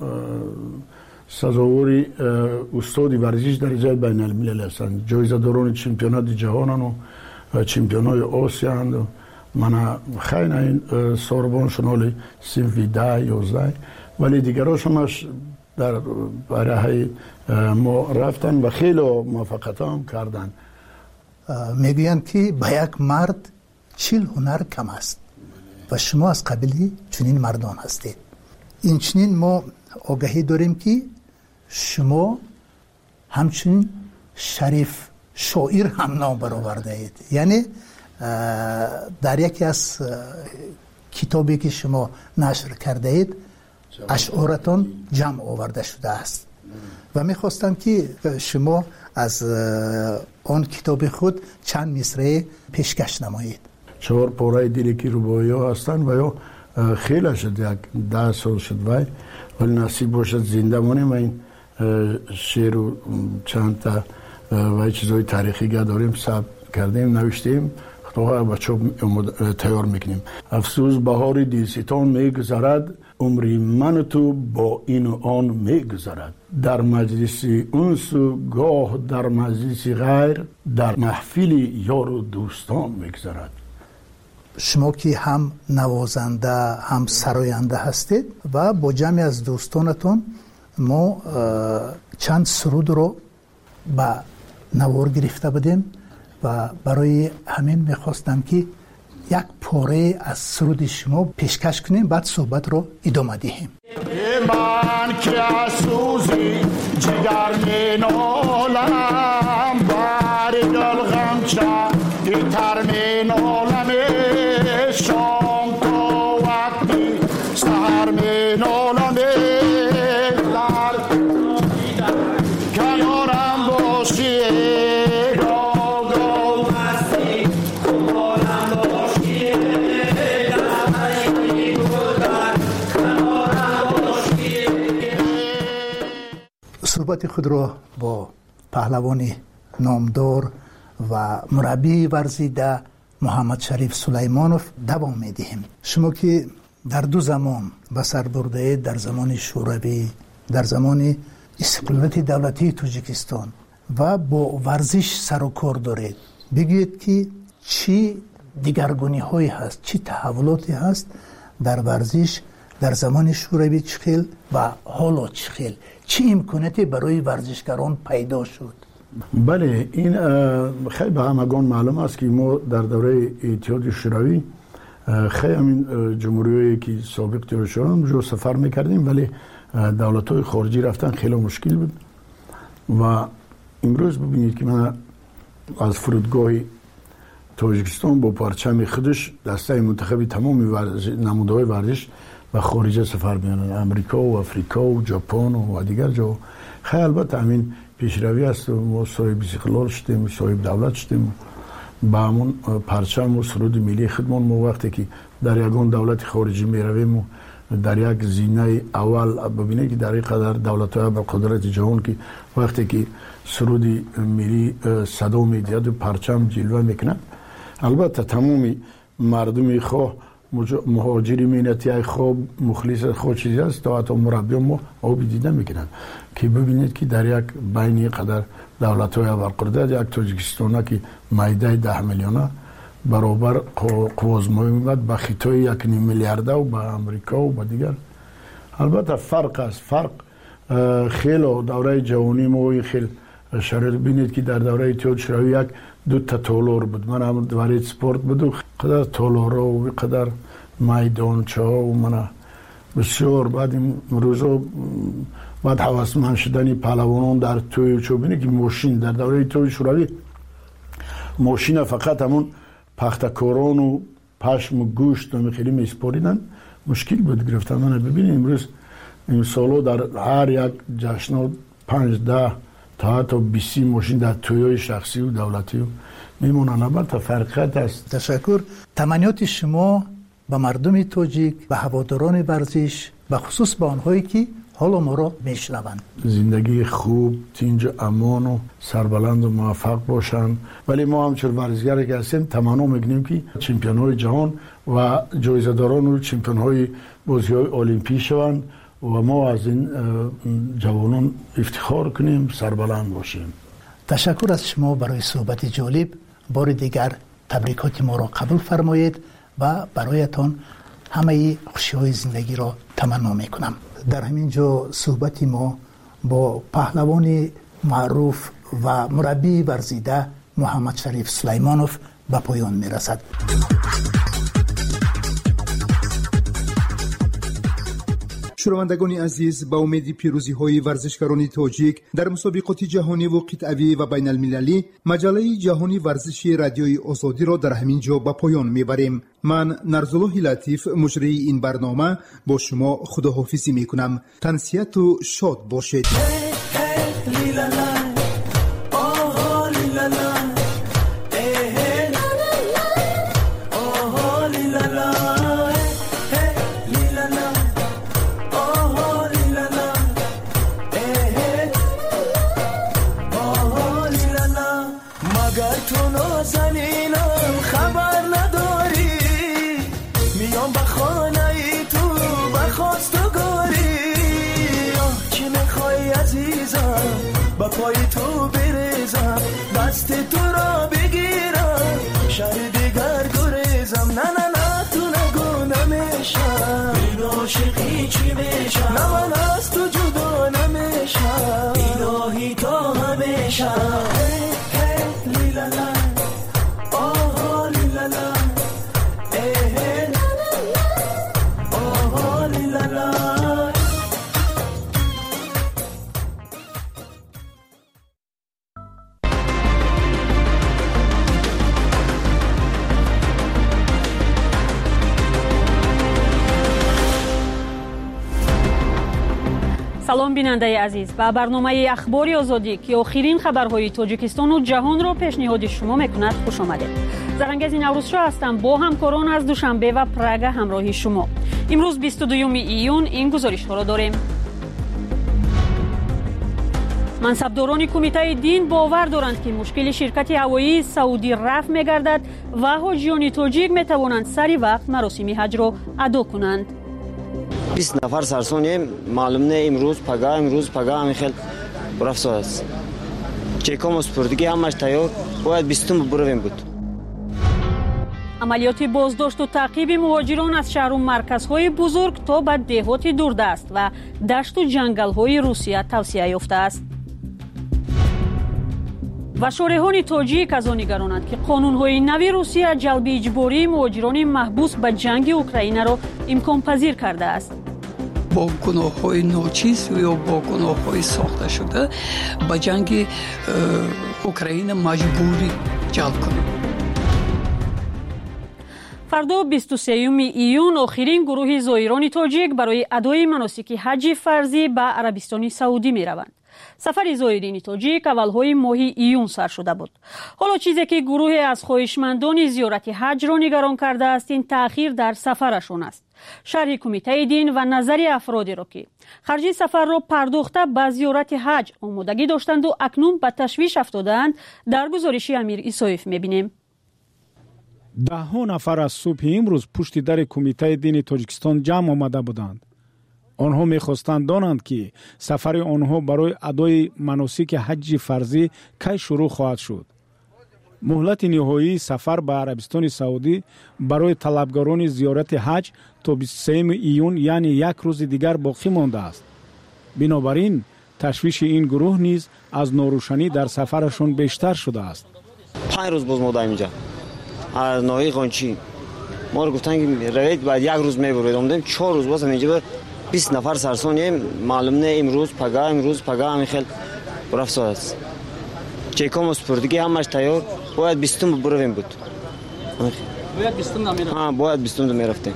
سزاواری استادی ورزش در جای بین الملل هستند، جایزه داران چمپیونات جهانن و چمپیونای آسیا هستند و من خیلی این ساربان شنالی سنفی 10-11 ولی دیگراش همش در برای ما رفتن و خیلی موفقیت هم کردن. میگویند که به یک مرد 40 هنر کم است و شما از قبیلی چنین مردان هستید. این چنین ما آگاهی داریم که شما همچنین شریف شاعر هم نام برآورده اید، یعنی در یکی از کتابی که شما نشر کرده اید اشعارتان جمع آورده شده است و میخواستم که شما از آن کتاب خود چند مصرع پیشکش نمایید. 4 پاره دیلکی رباعی ها هستند و یا خیلی شد، یک 10 سال شد ولی نصیب باشد زنده مانیم و این شعر و چند تا و چیزهای تاریخی داریم ثبت کردیم نوشتیم خدا بچه تیار میکنیم. افسوس بهار دیلستان میگذرد، عمری من و تو با این و آن میگذرد، در مجلس انس و گاه در مجلس غیر، در محفل یار و دوستان میگذرد. شما که هم نوازنده هم سراینده هستید و با جمعی از دوستانتون ما چند سرود رو به نوار گرفته بودیم و برای همین میخواستم که یک پاره از سرود شما پیشکش کنیم، بعد صحبت رو ادامه دهیم. من که از سوزی جگر می نالم، بر دل غمچه تر می نالم، شام تا وقتی سهر می نالم، کنارم باشی صحبت خود را با پهلوان نامدار و مربی ورزیده محمد شریف سلیمانوف دوام میدهیم. شما که در دو زمان به سر برده، در زمان شوروی، در زمان استقلالیت دولتی تاجیکستان و با ورزش سر و کار دارید، بگید که چی دیگرگونی هایی هست، چی تحولاتی هست در ورزش در زمان شوروی چخیل و حالا چخیل، چی امکاناتی برای ورزشکاران پیدا شد؟ بله، این خیلی به همگان معلوم است که ما در دوره اتحاد شوروی خیلی همین جمهوریایی که سابق تیر شدن جو سفر میکردیم، ولی دولت‌های خارجی رفتن خیلی مشکل بود و امروز ببینید که من از فرودگاه تاجیکستان با پرچم خودش دسته منتخبی تمام نمودهای ورزش و خارج سفر می‌کنند، امریکا و افریقا و ژاپن و دیگر جا. خیلی البته همین پیشروی است و ما صاحب استقلال شدیم، صاحب دولت شدیم، با همون پرچم و سرود ملی خودمان. ما وقتی که در یگان دولت خارجی میرویم در یک زینه اول ببینید که در این قدر دولت‌های با قدرت جهان که وقتی که سرود ملی صدا می‌دهد و پرچم جلوه میکنه، البته تمامی مردم خواه مهاجری مینتی خواه مخلص خود چیزی است تا حتی مربی ما آبی دیده میکنن که ببینید که در یک بین قدر دولت‌های ابرقدرت یک تاجیکستان که معده 10 میلیونه برابر قوازمایی میبود با خطای 1.5 میلیارده و با امریکا و با دیگر. البته فرق است، فرق خیلی دوره جوانی ما خیلی شرایط بینید که در دوره اتحاد شوروی یک دو تا تالار بود، من هم دوره سپورت بود، قدر تالارا و قدر میدانچه ها و من بسیار بعد این روزا بعد حواسمند شدنی پهلوانان در توی چوبینه که ماشین در دوره اتحاد شوروی ماشین فقط همون پختکاران و پشم و گوشت و خیلی میسپاریدن، مشکل بود گرفتن. من ببینید امروز این سالو در هر یک جشن 5-10 تا حتی 20 ماشین در تویای شخصی و دولتی و میمونن. البته فرقیت است. تشکر. تمنیات شما به مردم تاجیک، به هواداران ورزش، به خصوص به آنهایی که حالا ما را میشنوند، زندگی خوب، تنج امان و سربلند و موفق باشند. ولی ما همچون ورزشگر که هستیم تمنا میکنیم که چمپیون های جهان و جایزه داران و چمپیون های بازی های المپی شوند و ما از این جوانان افتخار کنیم، سربلند باشیم. تشکر از شما برای صحبت جالب. بار دیگر تبریکات ما را قبول فرمایید و برایتان همه خوشی های زندگی را تمنا میکنم. در همین جا صحبت ما با پهلوان معروف و مربی ورزیده محمد شریف سلیمانوف به پایان میرسد. شنوندگان عزیز، با امید پیروزی های ورزشکاران تاجیک در مسابقات جهانی و قطعی و بین المللی، مجله جهانی ورزشی رادیوی آزادی را در همین جا به پایان میبریم. من نرزالله لطیف مجری این برنامه با شما خداحافظی میکنم. تنسیت و شاد باشید. با پای تو بریزم، دست تو را بگیرم، شهر دیگر گریزم. نه نه نه تو نگو نمیشم، این عاشقی چی میشم، نه من از تو جدا نمیشم، الهی تا همیشم. لیلالا آها لیلالا آها لیلالا. салом бинандаи азиз, ба барномаи ахбори озодӣ ки охирин хабарҳои тоҷикистону ҷаҳонро пешниҳоди шумо мекунад хуш омадед. зарангези наврӯзшо ҳастам, бо ҳамкорон аз душанбе ва прага ҳамроҳи шумо. имрӯз 22 июн ин гузоришҳоро дорем. мансабдорони кумитаи дин бовар доранд ки мушкили ширкати ҳавоии саудӣ рафъ мегардад ва ҳоҷиёни тоҷик метавонанд сари вақт маросими ҳаҷро адо кунанд. 20 нафар сарсонем маълум не имрӯз пага ҳамин хел рафсо аст. чекому спурдигӣ ҳамаш тайёр, бояд 20 буравем буд. амалиёти боздошту таъқиби муҳоҷирон аз шаҳру марказҳои бузург то ба деҳоти дурдаст ва дашту ҷангалҳои Русия тавсия ёфтааст. ва шореҳони тоҷик аз он нигаронанд ки қонунҳои нави Русия ҷалби иҷбории муҳоҷирони маҳбус ба ҷанги Украинаро имконпазир кардааст. бо гуноҳҳои ночиз ё бо гуноҳҳои сохташуда ба ҷанги Украина маҷбурӣ ҷалб кунад. фардо 23 июн охирин гурӯҳи зоирони тоҷик барои адои маносики ҳаҷи фарзӣ ба Арабистони Саудӣ мераванд. сафари зоирини тоҷик аввалҳои моҳи июн сар шуда буд. ҳоло чизе ки гурӯҳе аз хоҳишмандони зиёрати ҳаҷро нигарон кардааст, ин таъхир дар сафарашон аст. шарҳи кумитаи дин ва назари афродеро ки харҷи сафарро пардохта ба зиёрати ҳаҷ омодагӣ доштанду акнун ба ташвиш афтодаанд, дар гузориши Амир Исоев мебинем. даҳҳо нафар аз субҳи имрӯз пушти дари кумитаи дини Тоҷикистон ҷамъ омада буданд. онҳо мехостанд донанд ки сафари онҳо барои адои маносики ҳаҷи фарзӣ кай шурӯъ хоҳад шуд. муҳлати ниҳоии сафар ба Арабистони Саудӣ барои талабгорони зиёрати ҳаҷ то 23 июн, яъне як рӯзи дигар боқӣ мондааст. бинобар ин ташвиши ин гурӯҳ низ аз норӯшанӣ дар сафарашон бештар шудааст. 5 рӯз боз модаем инҷа аз ноҳии Қончӣ моро гуфтанд ки равед баъд як рӯз мебуред, омадем 4 рӯз боз ҳаминҷа 20 нафар сарсонем маълум не имрӯз пага ҳамин хел рафсо аст. чекому спурдигӣ ҳамаш тайёр, бояд 20 буравем буд. бояд 20 мерафтем.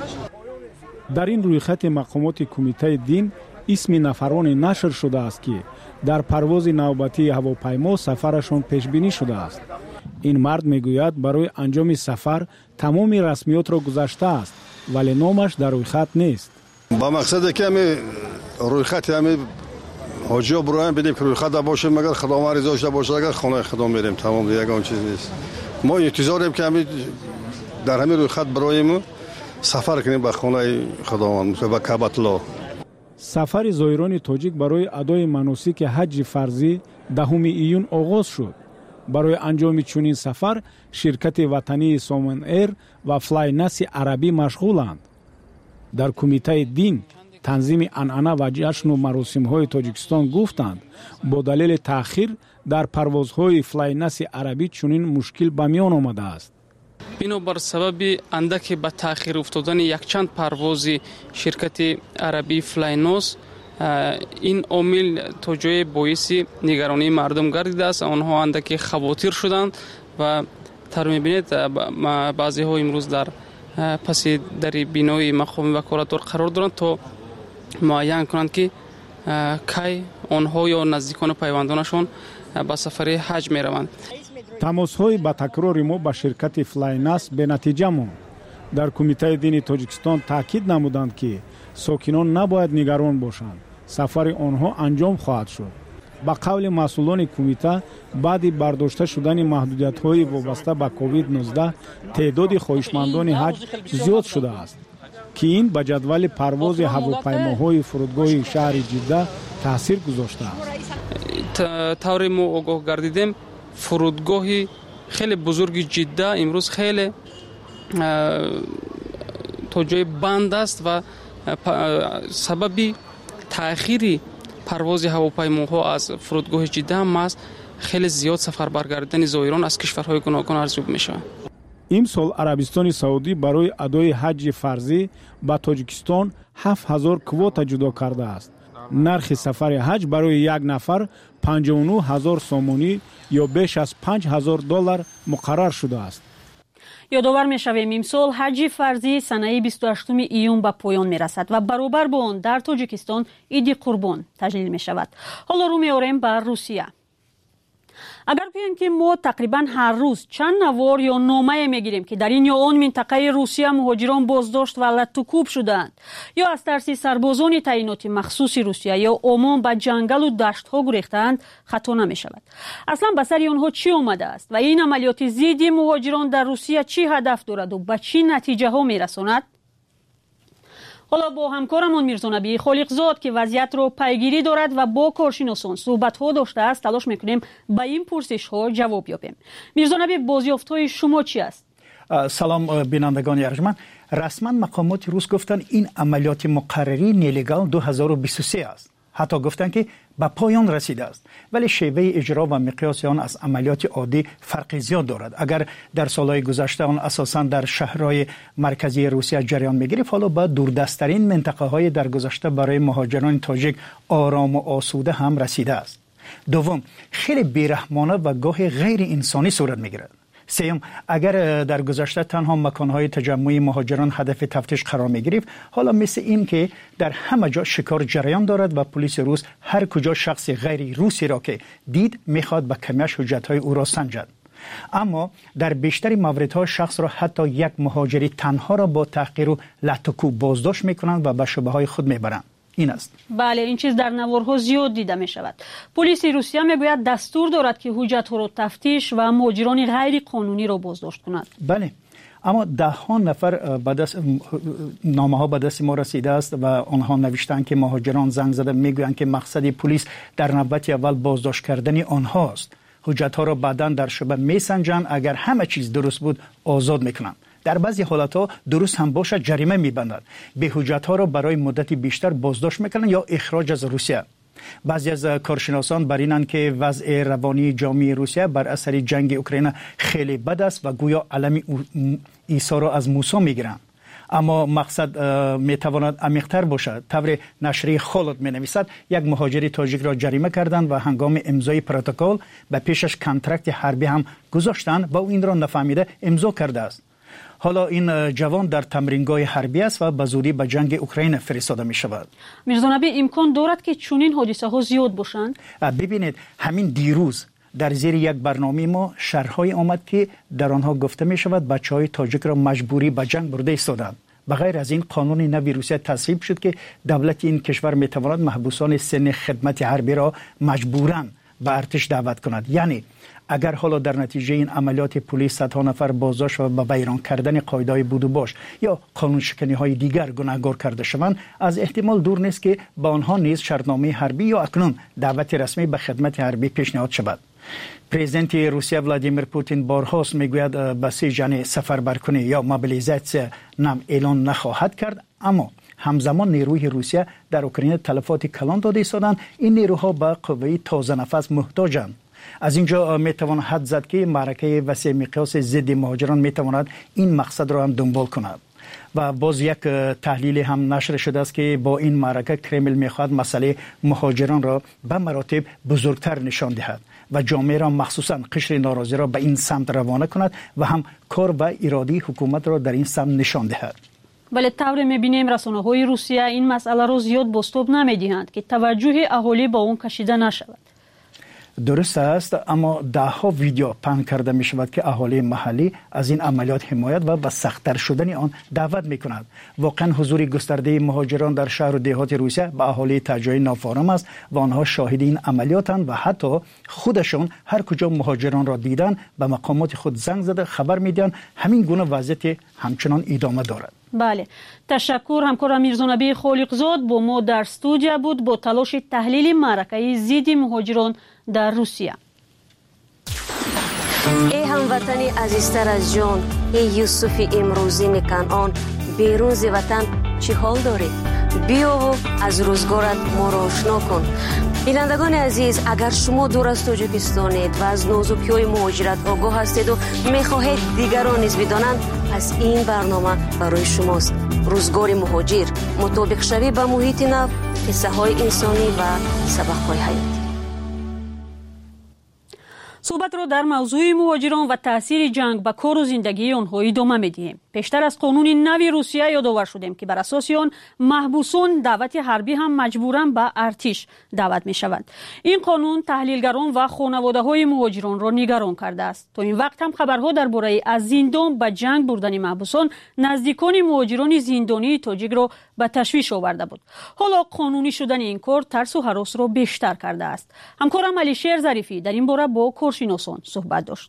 дар ин рӯйхати мақомоти кумитаи дин исми нафароне нашр шудааст ки дар парвози навбатии ҳавопаймо сафарашон пешбинӣ шудааст. ин мард мегӯяд барои анҷоми сафар тамоми расмиётро гузаштааст, вале номаш дар рӯйхат нест. ба мақсаде ки ҳами рӯйхати ҳами ҳоҷиҳо буроем бидем ки рӯйхата бошем, агар худоман ризо шуда бошад, агар хонаи худом мерем, тамом ягон чиз нест. мо интизорем ки ҳами дар ҳамин рӯйхат бироему сафар кунем ба хонаи худоман, ба Каъбатуллоҳ. сафари зоирони тоҷик барои адои маносики ҳаҷи фарзӣ 10 июн оғоз шуд. барои анҷоми чунин сафар ширкати ватании Somon Air ва Flynas арабӣ машғуланд. дар кумитаи дин танзими анъана ва ҷашну маросимҳои Тоҷикистон гуфтанд, бо далели таъхир дар парвозҳои Flynas арабӣ чунин мушкил ба миён омадааст. бинобар сабаби андаке ба таъхир уфтодани якчанд парвози ширкати арабии Flynas, ин омил то ҷое боиси нигаронии мардум гардидааст. онҳо андаке хавотир шуданд ва тар мебинед баъзеҳо имрӯз дар паси дари бинои мақоми ваколатдор қарор доранд то муайян кунанд ки кай онҳо ё наздикони пайвандонашон ба сафари ҳаҷ мераванд. тамосҳои ба такрори мо ба ширкати Flynas бенатиҷа монд. дар кумитаи дини Тоҷикистон таъкид намуданд ки сокинон набояд нигарон бошанд, сафари онҳо анҷом хоҳад шуд. ба қавли масъулони кумита, баъди бардошта шудани маҳдудиятҳои вобаста ба COVID-19 теъдоди хоҳишмандони ҳаҷ зиёд шудааст, ки ин ба ҷадвали парвози ҳавопаймоҳои фурудгоҳи шаҳри Ҷидда таъсир гузоштааст. тавре мо огоҳ гардидем, фурудгоҳи хеле бузурги Ҷидда имрӯз хеле то ҷои банд аст ва сабаби таъхири парвози ҳавопаймоҳо аз фурудгоҳи Ҷидда ҳам аст хеле зиёд сафарбар гардидани зоирон аз кишварҳои гуногун арзёб мешавад. имсол Арабистони Саудӣ барои адои ҳаҷи фарзӣ ба Тоҷикистон 7000 квота ҷудо кардааст. нархи сафари ҳаҷ барои як нафар 59000 сомонӣ ё беш аз $5000 муқаррар шудааст. ёдовар мешавем имсол ҳаҷи фарзӣ санаи 28 июн ба поён мерасад ва баробар бо он дар Тоҷикистон иди Қурбон таҷлил мешавад. ҳоло рӯ меорем ба Русия. اگر بگیم که ما تقریبا هر روز چند نوار یا نامه میگیریم که در این یا آن منطقه روسیه مهاجران بازداشت و لطوکوب شدند یا از ترس سربازان تعیینات مخصوص روسیه یا عموم به جنگل و دشت ها گریختند خطا نمی شود. اصلا به سر آنها چی آمده است و این عملیات ضد مهاجران در روسیه چی هدف دارد و به چی نتیجه ها می رساند؟ حالا با همکارمان میرزا نبی خالقزاد که وضعیت رو پیگیری دارد و با کارشناسان صحبت ها داشته است تلاش میکنیم به این پرسش ها جواب یابیم. میرزا نبی بازیافت های شما چی است؟ سلام بینندگان ارجمند. رسما مقامات روس گفتن این عملیات مقرری نیلیگال 2023 است. حتی گفتن که به پایان رسیده است، ولی شیوه اجرا و مقیاس آن از عملیات عادی فرق زیاد دارد. اگر در سالهای گذشته آن اساساً در شهرهای مرکزی روسیه جریان می‌گرفت، حالا به دوردست‌ترین منطقه‌های در گذشته برای مهاجران تاجیک آرام و آسوده هم رسیده است. دوم، خیلی بیرحمانه و گاه غیر انسانی صورت می‌گیرد. سوم، اگر در گذشته تنها مکانهای تجمع مهاجران هدف تفتیش قرار می گرفت، حالا مثل این که در همه جا شکار جریان دارد و پلیس روس هر کجا شخص غیر روسی را که دید میخواد به کمیش حجتهای او را سنجد. اما در بیشتر موردها شخص را حتی یک مهاجری تنها را با تحقیر و لطوکوب بازداشت میکنند و به شبهه های خود میبرند. این است. بله، این چیز در نوارها زیاد دیده می شود. پلیس روسیه میگوید دستور دارد که حجت ها را تفتیش و مهاجران غیر قانونی را بازداشت کند. بله، اما ده ها نفر نامه ها به دست ما رسیده است و آنها نوشتن که مهاجران زنگ زده میگویند که مقصد پلیس در نوبت اول بازداشت کردن آنها است. حجت ها را بعداً در شبه میسنجند، اگر همه چیز درست بود آزاد میکنند. در بعضی حالتها درست هم باشد جریمه میبندند. به حجت ها را برای مدتی بیشتر بازداشت میکنند یا اخراج از روسیه. بعضی از کارشناسان بر اینند که وضع روانی جامعه روسیه بر اثر جنگ اوکراین خیلی بد است و گویا علم عیسی را از موسی میگیرند. اما مقصد میتواند عمیق‌تر باشد. طور نشریه خالد مینویسد یک مهاجر تاجیک را جریمه کردند و هنگام امضای پروتکل به پیشش کنترکت حربی هم گذاشتند و او این را نفهمیده امضا کرده است. حالا این جوان در تمرینگاه حربی است و به زودی به جنگ اوکراین فرستاده می شود. میرزا نبی امکان دارد که چنین حادثه ها زیاد باشند؟ ببینید، همین دیروز در زیر یک برنامه ما شرح‌های آمد که در آنها گفته می شود بچه‌های تاجیک را مجبوری به جنگ برده ایستادند. بغیر از این قانون نوی روسیه تصویب شد که دولت این کشور می تواند محبوسان سن خدمت حربی را مجبوراً به ارتش دعوت کند. یعنی اگر حالا در نتیجه این عملیات پلیس صدها نفر بازداشت و به ویران کردن قاعده‌های بود و باش یا قانون شکنی های دیگر گناهکار کرده شوند، از احتمال دور نیست که با آنها نیز شرطنامه حربی یا اکنون دعوت رسمی به خدمت حربی پیشنهاد شود. پرزیدنت روسیه ولادیمیر پوتین بارهاست میگوید بسیجان سفربر کنی یا موبیلیزاسیون نام اعلان نخواهد کرد، اما همزمان نیروی روسیه در اوکراین تلفات کلان داده ایستادند. این نیروها به قوه تازه نفس محتاجند. از اینجا میتوان حد زد که معرکه وسیع مقیاس ضد مهاجران میتواند این مقصد را هم دنبال کند. و باز یک تحلیل هم نشر شده است که با این معرکه کرمل میخواهد مسئله مهاجران را به مراتب بزرگتر نشان دهد و جامعه را مخصوصا قشر ناراضی را به این سمت روانه کند و هم کار و اراده حکومت را در این سمت نشان دهد. ولی طور میبینیم رسانه‌های روسیه این مسئله را زیاد بازتاب نمیدهند که توجه اهالی با اون کشیده نشود. درست است، اما ده ها ویدیو پهن کرده می شود که اهالی محلی از این عملیات حمایت و به سخت‌تر شدن آن دعوت می کند. واقعا حضور گسترده مهاجران در شهر و دهات روسیه به اهالی تجاری نافارم است و آنها شاهد این عملیاتند و حتی خودشان هر کجا مهاجران را دیدن به مقامات خود زنگ زده خبر میدن همین گونه وضعیت همچنان ادامه دارد. بله، تشکر. همکارم میرزا نبی خالقزاد با ما در استودیو بود با تلاش تحلیل معرکه ضد مهاجران در روسیه. ای هموطن عزیزتر از جان، ای یوسف امروزین کنعان، بیرون ز وطن چه حال داری؟ بیا و از روزگارت ما را آشنا کن. بینندگان عزیز، اگر شما دور از تاجیکستانید و از نازکی‌های مهاجرت آگاه هستید و می‌خواهید دیگران نیز بدانند، پس این برنامه برای شماست. روزگار مهاجر، مطابق شوی به محیط نو، قصه‌های انسانی و سبق‌های حیاتی. صحبت را در موضوع مهاجران و تاثیر جنگ به کار و زندگی آنها ادامه می‌دهیم. پیشتر از قانون نوی روسیه یادآور شدیم که بر اساس آن محبوسان دعوت حربی هم مجبوراً به ارتش دعوت می شوند. این قانون تحلیلگران و خانواده های مهاجران را نگران کرده است. تا این وقت هم خبرها درباره از زندان به جنگ بردن محبوسان نزدیکان مهاجران زندانی تاجیک را به تشویش آورده بود. حالا قانونی شدن این کار ترس و هراس را بیشتر کرده است. همکارم علیشیر ظریفی در این باره با کارشناسان صحبت داشت.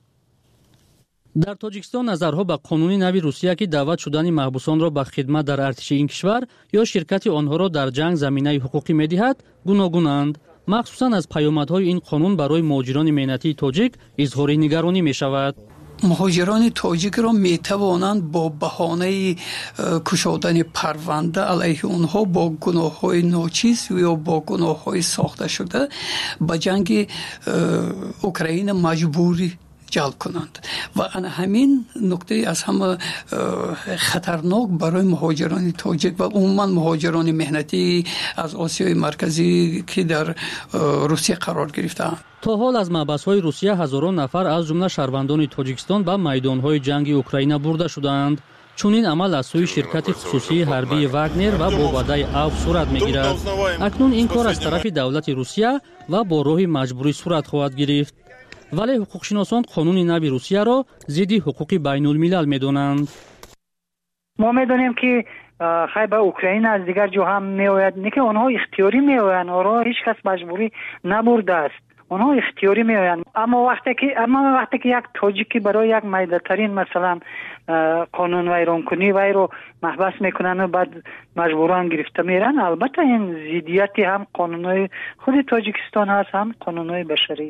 در تاجیکستان نظرها به قانون نوی روسیه که دعوت شدن محبوسان را به خدمت در ارتش این کشور یا شرکت آنها را در جنگ زمینه حقوقی می‌دهد گوناگونند. مخصوصاً از پیامدهای این قانون برای مهاجران مهنتی تاجیک اظهار نگرانی می‌شود. مهاجران تاجیک را می‌توانند با بهانه کشادن پرونده علیه آنها با گناه‌های ناچیز یا با گناه‌های ساخته شده به جنگ اوکراین مجبوری جلب کنند و همین نکته از همه خطرناک برای مهاجران تاجیک و عموما مهاجران مهنتی از آسیای مرکزی که در روسیه قرار گرفتند. تا حال از محبس‌های روسیه هزاران نفر از جمله شهروندان تاجیکستان به میدان‌های جنگ اوکراین برده شدند. چون این عمل از سوی شرکت خصوصی حربی واگنر و با وعده عفو صورت می‌گیرد. اکنون این کار از طرف دولت روسیه و با راه مجبوری صورت خواهد گرفت. ولی حقوقشناسان قانون نوی روسیه را ضد حقوق بین الملل می‌دانند. ما می‌دانیم که خیلی به اوکراین از دیگر جا هم می‌آید، نه که آنها اختیاری می‌آیند، آنها هیچ کس مجبوری نبرده است. آنها اختیاری می‌آیند. اما وقتی که یک تاجیکی برای یک میدترین مثلا قانون ویران کنی وی رو محبس میکنن و بعد مجبوران گرفته میرن، البته این ضدیتی هم قانون‌های خود تاجیکستان هست هم قانون‌های بشری.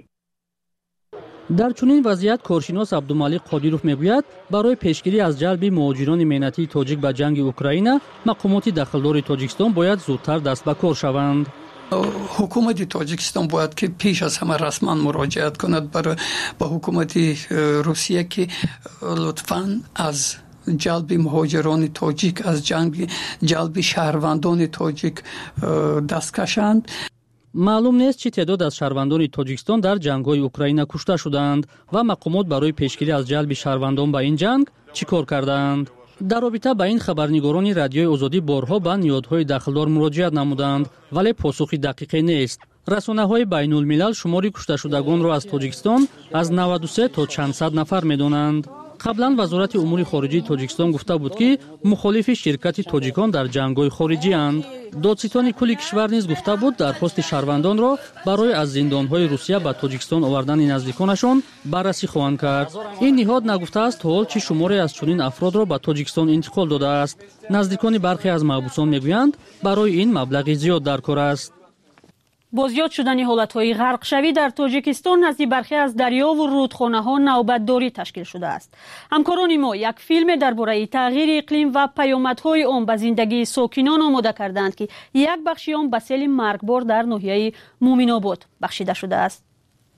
در چنین وضعیت کارشناس عبدالمالک قادیروف میگوید برای پیشگیری از جلب مهاجران مهنتی تاجیک به جنگ اوکراین مقامات داخلدار تاجیکستان باید زودتر دست به کار شوند. حکومت تاجیکستان باید که پیش از همه رسما مراجعت کند به حکومت روسیه که لطفاً از جلب مهاجران تاجیک از جلب شهروندان تاجیک دست کشند. معلوم نیست چه تعداد از شهروندان تاجیکستان در جنگ‌های اوکراین کشته شدند و مقامات برای پیشگیری از جلب شهروندان به این جنگ چیکار کردند. در رابطه با این خبرنگاران رادیوی آزادی بارها به نهادهای داخلدار مراجعت نمودند ولی پاسخی دقیقی نیست. رسانه‌های بین الملل شماری کشته شدگان را از تاجیکستان از 93 تا چند صد نفر می‌دانند. قبلا وزارت امور خارجه تاجیکستان گفته بود که مخالف شرکت تاجیکان در جنگ‌های خارجی اند. دادستان کل کشور نیز گفته بود درخواست شهروندان را برای از زندان‌های روسیه به تاجیکستان آوردن نزدیکانشان بررسی خواهند کرد. این نهاد نگفته است تا حال چه شماری از چنین افراد را به تاجیکستان انتقال داده است. نزدیکان برخی از محبوسان میگویند برای این مبلغ زیاد در کار است. با زیاد شدن حالت‌های غرق شوی در تاجیکستان نزد برخی از دریا و رودخانه‌ها نوبتداری تشکیل شده است. همکاران ما یک فیلم درباره تغییر اقلیم و پیامدهای آن به زندگی ساکنان آماده کردند که یک بخشی آن به سیل مرگبار در ناحیه مومن‌آباد بخشیده شده است.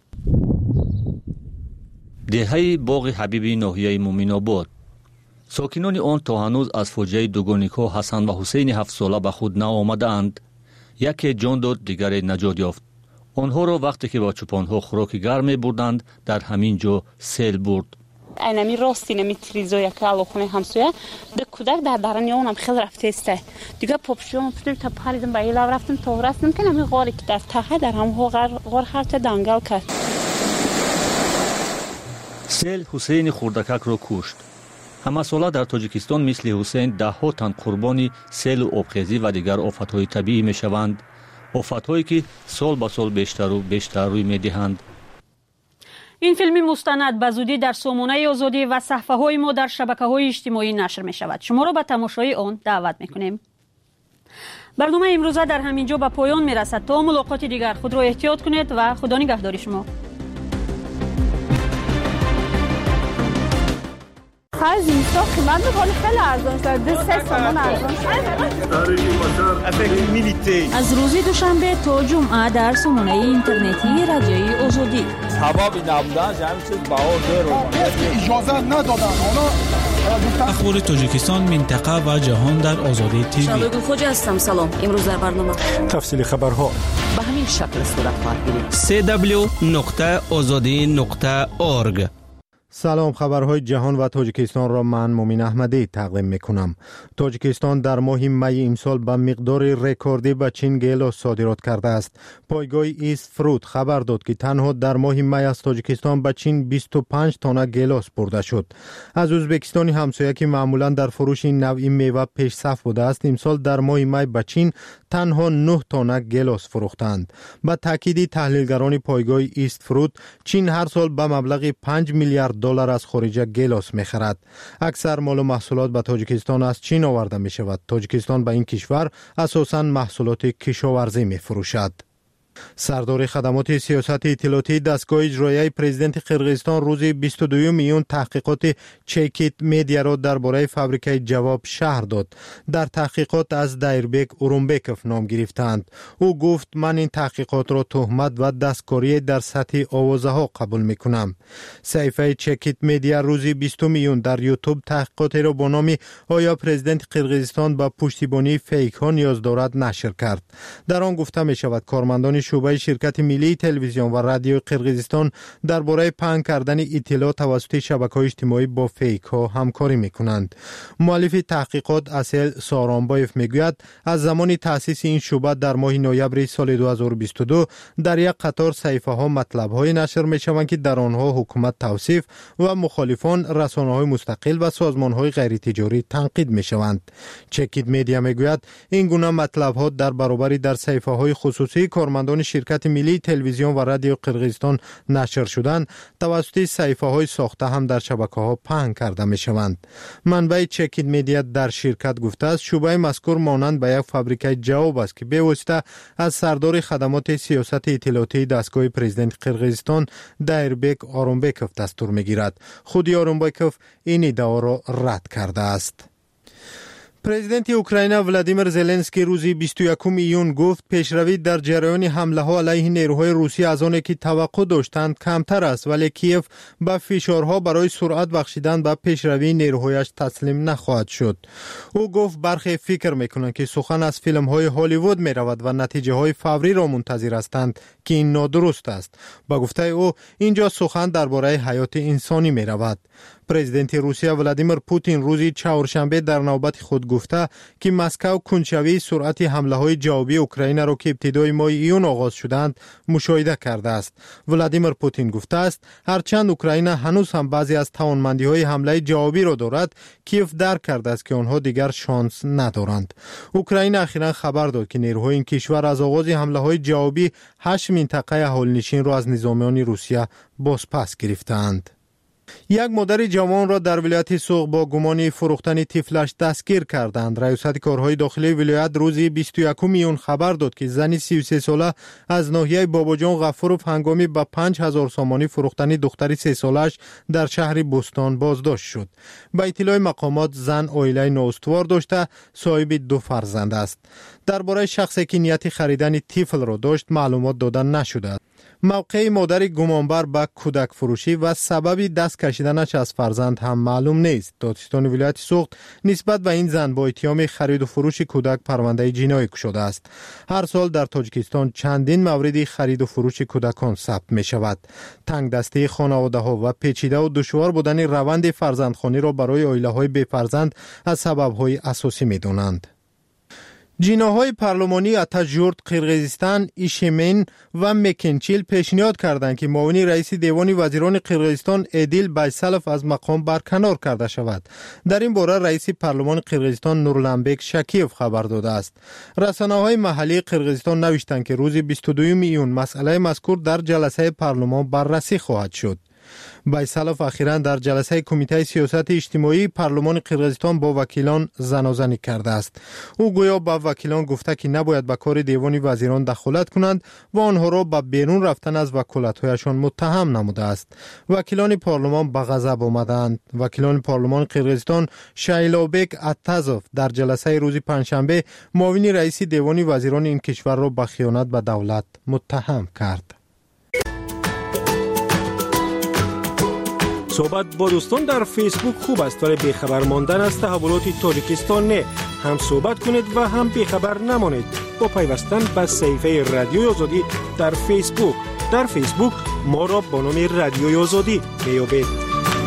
دهه باغ حبیبی ناحیه مومن‌آباد ساکنان آن تا هنوز از فاجعه دوگانی‌ها حسن و حسین 7 ساله به خود نآمده‌اند. یکی جان داد دیگری نجات یافت. آنها را وقتی که با چوپانها خوراک گرم بردند در همین جا سیل برد. اینمی راستی نمیتریزه که علاقه همسایه ده کودک در درون اونم خیلی رفته است. دیگه پاپشون تا پریدم به ایلا رفتم تا رفتم که نمی غاری که در ته در هم غار خرط دنگل کرد. سیل حسین خوردکک را کشت. همه ساله در تاجیکستان مثل حسین ده ها تن قربانی سیل و آبخیزی و دیگر آفت‌های طبیعی می‌شوند. آفت‌هایی که سال به سال بیشتر و بیشتر روی می‌دهند. این فیلم مستند به زودی در سامانه آزادی و صفحه‌های ما در شبکه‌های اجتماعی نشر می‌شود. شما را به تماشای آن دعوت می‌کنیم. برنامه امروزه در همین جا به پایان می‌رسد. تا ملاقات دیگر خود را احتیاط کنید و خدا نگهدار شما. از اینستا قیمت بخواد خیلی ارزان شد. 3 تومان ارزان شد. از روز دوشنبه تا جمعه در سامانه اینترنتی رادیوی آزادی. ثوابی نبودن همین چیز بها زیرو. اجازه ندادن. اخبار تاجیکستان، منطقه و جهان در آزادی تیوی. شادو خوجا هستم. سلام. امروز در برنامه تفصیل خبرها به همین شکل صورت خواهد گرفت. www.azadi.org سلام، خبرهای جهان و تاجیکستان را من مومین احمدی تقدیم میکنم. تاجیکستان در ماه می امسال به مقدار رکوردی به چین گیلاس صادرات کرده است. پایگاه ایست فروت خبر داد که تنها در ماه می از تاجیکستان به چین 25 تانه گیلاس برده شد. از ازبکستان همسایه که معمولا در فروش این نوع میوه پیش صف بوده است، امسال در ماه می به چین تنها 9 تانه گیلاس فروختند. با تاکید تحلیلگران پایگاه ایست فروت، چین هر سال به مبلغ 5 میلیارد دلار از خارج گیلاس می‌خرد. اکثر مال و محصولات به تاجیکستان از چین آورده می‌شود. تاجیکستان به این کشور اساساً محصولات کشاورزی می‌فروشد. سردار خدمات سیاست اطلاعاتی دستگاه اجرایی پرزیدنت قرقیزستان روز 22 میون تحقیقات چکیت میدیا را درباره فابریکه جواب شهر داد. در تحقیقات از دایربک اورونبکوف نام گرفتند. او گفت من این تحقیقات را تهمت و دستکاری در سطح آوازه ها قبول میکنم. صحیفه چکیت میدیا روز 20 میون در یوتیوب تحقیقاتی را با نام آیا پرزیدنت قرقیزستان با پشتیبانی فیک ها نیاز دارد نشر کرد. در آن گفته می شود کارمندان شعبه شرکت ملی تلویزیون و رادیو قرقیزستان درباره پهن کردن اطلاع توسط شبکه‌های اجتماعی با فیک ها همکاری میکنند. مؤلف تحقیقات اصل سارانبایف میگوید از زمان تأسیس این شعبه در ماه نوامبر سال 2022 در یک قطار صحیفه ها مطلب های نشر میشوند که در آنها حکومت توصیف و مخالفان رسانه‌های مستقل و سازمان‌های غیر تجاری تنقید میشوند. چکید میدیا میگوید این گونه مطلب ها در برابر در صحیفه های خصوصی کارمندان شرکت ملی تلویزیون و رادیو قرقیزستان نشر شدند توسط صحیفه های ساخته هم در شبکه ها پهن کرده می شوند. منبع چکید میدیا در شرکت گفته است شعبه مذکور مانند به یک فابریکه جواب است که به واسطه از سردار خدمات سیاست اطلاعاتی دستگاه پرزیدنت قرقیزستان دایربک اورونبکوف دستور می گیرد. خود اورونبکوف این ادعا را رد کرده است. پرزیدنت اوکراین ولادیمیر زلنسکی روز 21 ایون گفت پیشروی در جریان حمله ها علیه نیروهای روسی از آنی که توقع داشتند کمتر است، ولی کیف با فشارها برای سرعت بخشیدن به پیشروی نیروهایش تسلیم نخواهد شد. او گفت برخی فکر میکنند که سخن از فیلم های هالیوود می رود و نتیجه های فوری را منتظر هستند که این نادرست است. با گفته او اینجا سخن درباره حیات انسانی می رود. پرزیدنت روسیه ولادیمیر پوتین روز چهارشنبه در نوبت خود گفته که مسکو کنجکاوی سرعت حمله های جوابی اوکراین را که ابتدای ماه ایون آغاز شدند مشاهده کرده است. ولادیمیر پوتین گفته است هرچند اوکراین هنوز هم بعضی از توانمندی های حمله جوابی را دارد، کیف درک کرده است که آنها دیگر شانس ندارند. اوکراین اخیراً خبر داد که نیروهای این کشور از آغاز حمله های جوابی 8 منطقه اهالی‌نشین را از نظامیان روسیه بازپس گرفتند. یک مادر جوان را در ولایت سوق با گمان فروختن طفلش دستگیر کردند. ریاست کارهای داخلی ولایت روز 21 میون خبر داد که زنی 33 ساله از ناحیه باباجان غفورов هنگامی با 5000 سامانی فروختن دختری 3 سالش در شهر بستان بازداشت شد. با اطلاع مقامات زن عائله نااستوار داشته صاحب 2 فرزند است. درباره شخصی که نیت خریدن طفل را داشت معلومات داده نشده. موقع مادر گمانبر به کودک فروشی و سبب دست کشیدنش از فرزند هم معلوم نیست. دادستان ولایت سوخت نسبت به این زن با اتهام خرید و فروش کودک پرونده جنایی گشوده است. هر سال در تاجیکستان چندین مورد خرید و فروش کودکان ثبت می شود. تنگ دستی خانواده ها و پیچیده و دشوار بودن روند فرزندخوانی را برای عائله های بی فرزند از سبب های اساسی می دانند. جناهای پارلمانی اتاجورت قرقیزستان ایشمین و مکنچیل پیشنهاد کردند که معاون رئیس دیوان وزیران قرقیزستان ادیل بایسالوف از مقام برکنار کرده شود. در این باره رئیس پارلمان قرقیزستان نورلانبک شکیف خبر داده است. رسانه‌های محلی قرقیزستان نوشتند که روز 22 میون مسئله مذکور در جلسه پارلمان بررسی خواهد شد. بایسالوف اخیراً در جلسه کمیته سیاست اجتماعی پارلمان قرقیزستان با وکیلان زنازنی کرده است. او گویا با وکیلان گفته که نباید به کار دیوان وزیران دخالت کنند و آنها را به بیرون رفتن از وکالت‌هایشان متهم نموده است. وکیلان پارلمان به غضب آمدند. وکیلان پارلمان قرقیزستان شایلابک اتازوف در جلسه روز پنجشنبه معاون رئیس دیوان وزیران این کشور را به خیانت به دولت متهم کرد. صحبت با دوستان در فیسبوک خوب است، ولی بیخبر ماندن از تحولات تاجیکستان نه. هم صحبت کنید و هم بیخبر نمانید با پیوستن به صفحه رادیوی آزادی در فیسبوک. در فیسبوک ما را با نام رادیوی آزادی میابید.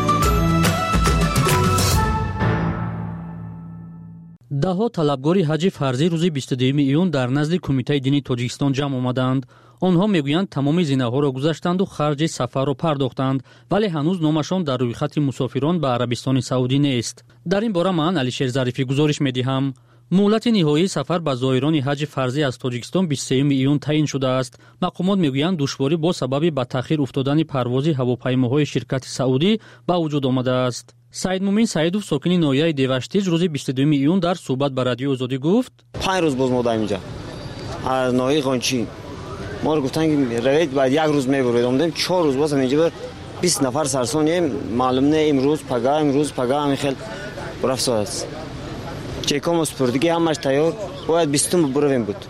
даҳо талабгори ҳаҷи фарзӣ рӯзи 22 июн дар назди Кумитаи дини Тоҷикистон ҷамъ омаданд. онҳо мегӯянд тамоми зинаҳоро гузаштанду харҷи сафарро пардохтанд, вале ҳанӯз номашон дар рӯйхати мусофирон ба Арабистони Саудӣ нест. дар ин бора ман Алишер Зарифӣ гузориш медиҳам. муҳлати ниҳоии сафар ба зоирони ҳаҷи фарзӣ аз Тоҷикистон 23 июн таъин шудааст. мақомот мегӯянд душворӣ бо сабаби ба таъхир уфтодани парвози ҳавопаймоҳои ширкати саудӣ ба вуҷуд омадааст. Саидмумин Саидов, сокини ноҳияи Деваштиж, рӯзи 22 июн дар суҳбат ба Радиои Озодӣ гуфт: 5 рӯз боз мода инҷа аз ноҳияи Ғончӣ моро гуфтанд ки равед баъд 1 рӯз мебуред. омадем 4 рӯз боз инҷа 20 нафар сарсон маълум не имрӯз пага ҳамин хел рафсод аст. чекому спурдигӣ ҳамаш тайёр, бояд 20 буравем буд.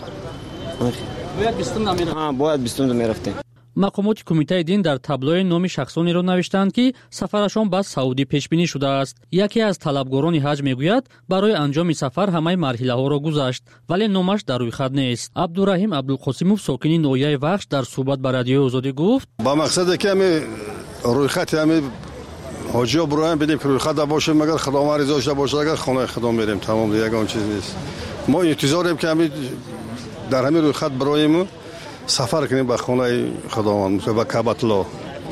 бояд 20 мерафтем. мақомоти Кумитаи дин дар таблои номи шахсонеро навиштанд ки сафарашон ба Саудӣ пешбинӣ шудааст. яке аз талабгорони ҳаҷ мегӯяд барои анҷоми сафар ҳамаи марҳилаҳоро гузашт, вале номаш дар рӯйхат нест. Абдураҳим Абдулқосимов, сокини ноҳияи Вахш, дар суҳбат ба Радиои Озодӣ гуфт: ба мақсаде ки рӯйхати ҳоҷиё буроем бидем ки рӯйхата бошем, агар худомад ризо шуда бошад, агар хонаи худо мерем, тамом, ягон чиз нест. мо интизорем ки дар ҳамин рӯйхат бироем сафар кунем ба хонаи худованд, ба Каъбатуллоҳ.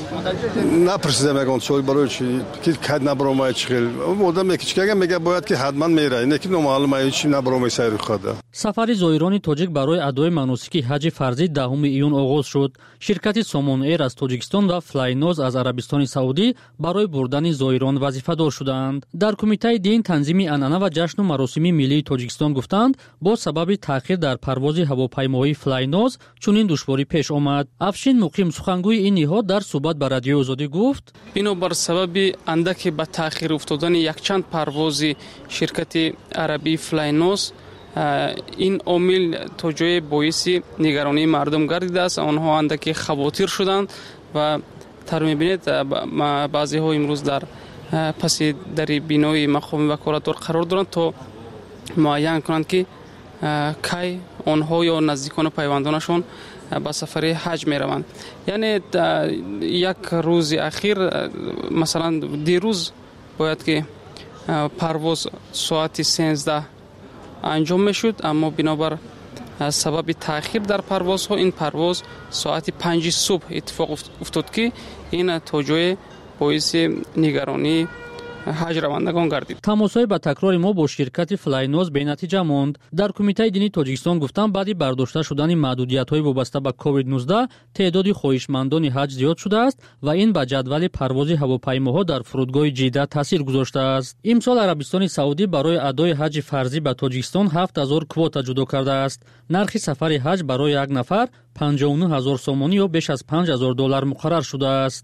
напрсидем ягон суол барои чӣ ки кад набаромад чӣ хел одаме ки чӣ мега бояд ки ҳатман мера, не ки номаълум чӣ набаромад саи рӯйхата. сафари зоирони тоҷик барои адои маносики ҳаҷи фарзӣ 10 июн оғоз шуд. ширкати Somon Air аз Тоҷикистон ва Flynos аз Арабистони Саудӣ барои бурдани зоирон вазифадор шуданд. дар Кумитаи дин танзими анъана ва ҷашну маросими миллии Тоҷикистон гуфтанд, бо сабаби таъхир дар парвози ҳавопаймоии Flynos чунин душворӣ пеш омад. Афшин Муқим, сухангӯи ин ниҳод, дар суҳбат ба Радиои Озодӣ гуфт: бинобар сабаби андаке ба таъхир уфтодани якчанд парвози ширкати арабии Flynos, ин омил то ҷое боиси нигаронии мардум гардидааст. онҳо андаке хавотир шуданд ва тар мебинед баъзеҳо имрӯз дар паси дари бинои мақоми ваколатдор қарор доранд то муайян кунанд ки кай онҳо ё наздикону пайвандонашон ба сафари ҳаҷ мераванд. яъне як рӯзи ахир, масалан дирӯз бояд ки парвоз соати 13 анҷом мешуд, аммо бинобар сабаби таъхир дар парвозҳо ин парвоз соати 5 субҳ иттифоқ уфтод ки ин то ҷое боиси нигаронии ҳаҷ равандагон гардид. тамосҳои ба такрори мо бо ширкати Flynos бенатиҷа монд. дар Кумитаи дини Тоҷикистон гуфтанд, баъди бардошта шудани маҳдудиятҳои вобаста ба COVID-19 теъдоди хоҳишмандони ҳаҷ зиёд шудааст ва ин ба ҷадвали парвози ҳавопаймоҳо дар фурудгоҳи Ҷидда таъсир гузоштааст. имсол Арабистони Саудӣ барои адои ҳаҷи фарзӣ ба Тоҷикистон 7000 квота ҷудо кардааст. нархи сафари ҳаҷ барои як нафар 59000 сомонӣ ё беш аз $5000 муқаррар шудааст.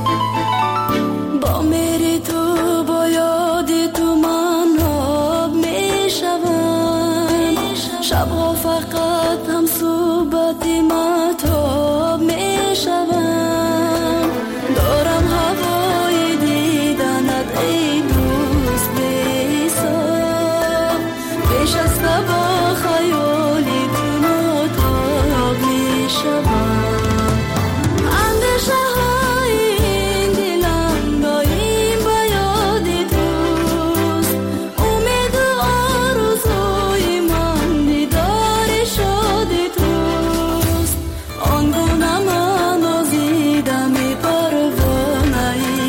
شبها فقط هم صحبت مهتاب میشوم دارم هوای دیدنت ای دوست بی‌حساب بیش از با خیالی کن و تاب میشوم اندیشه های این دلم دایم به یاد توست امید و آرزوی من شادی توست آنگونه من آزیدم پروانه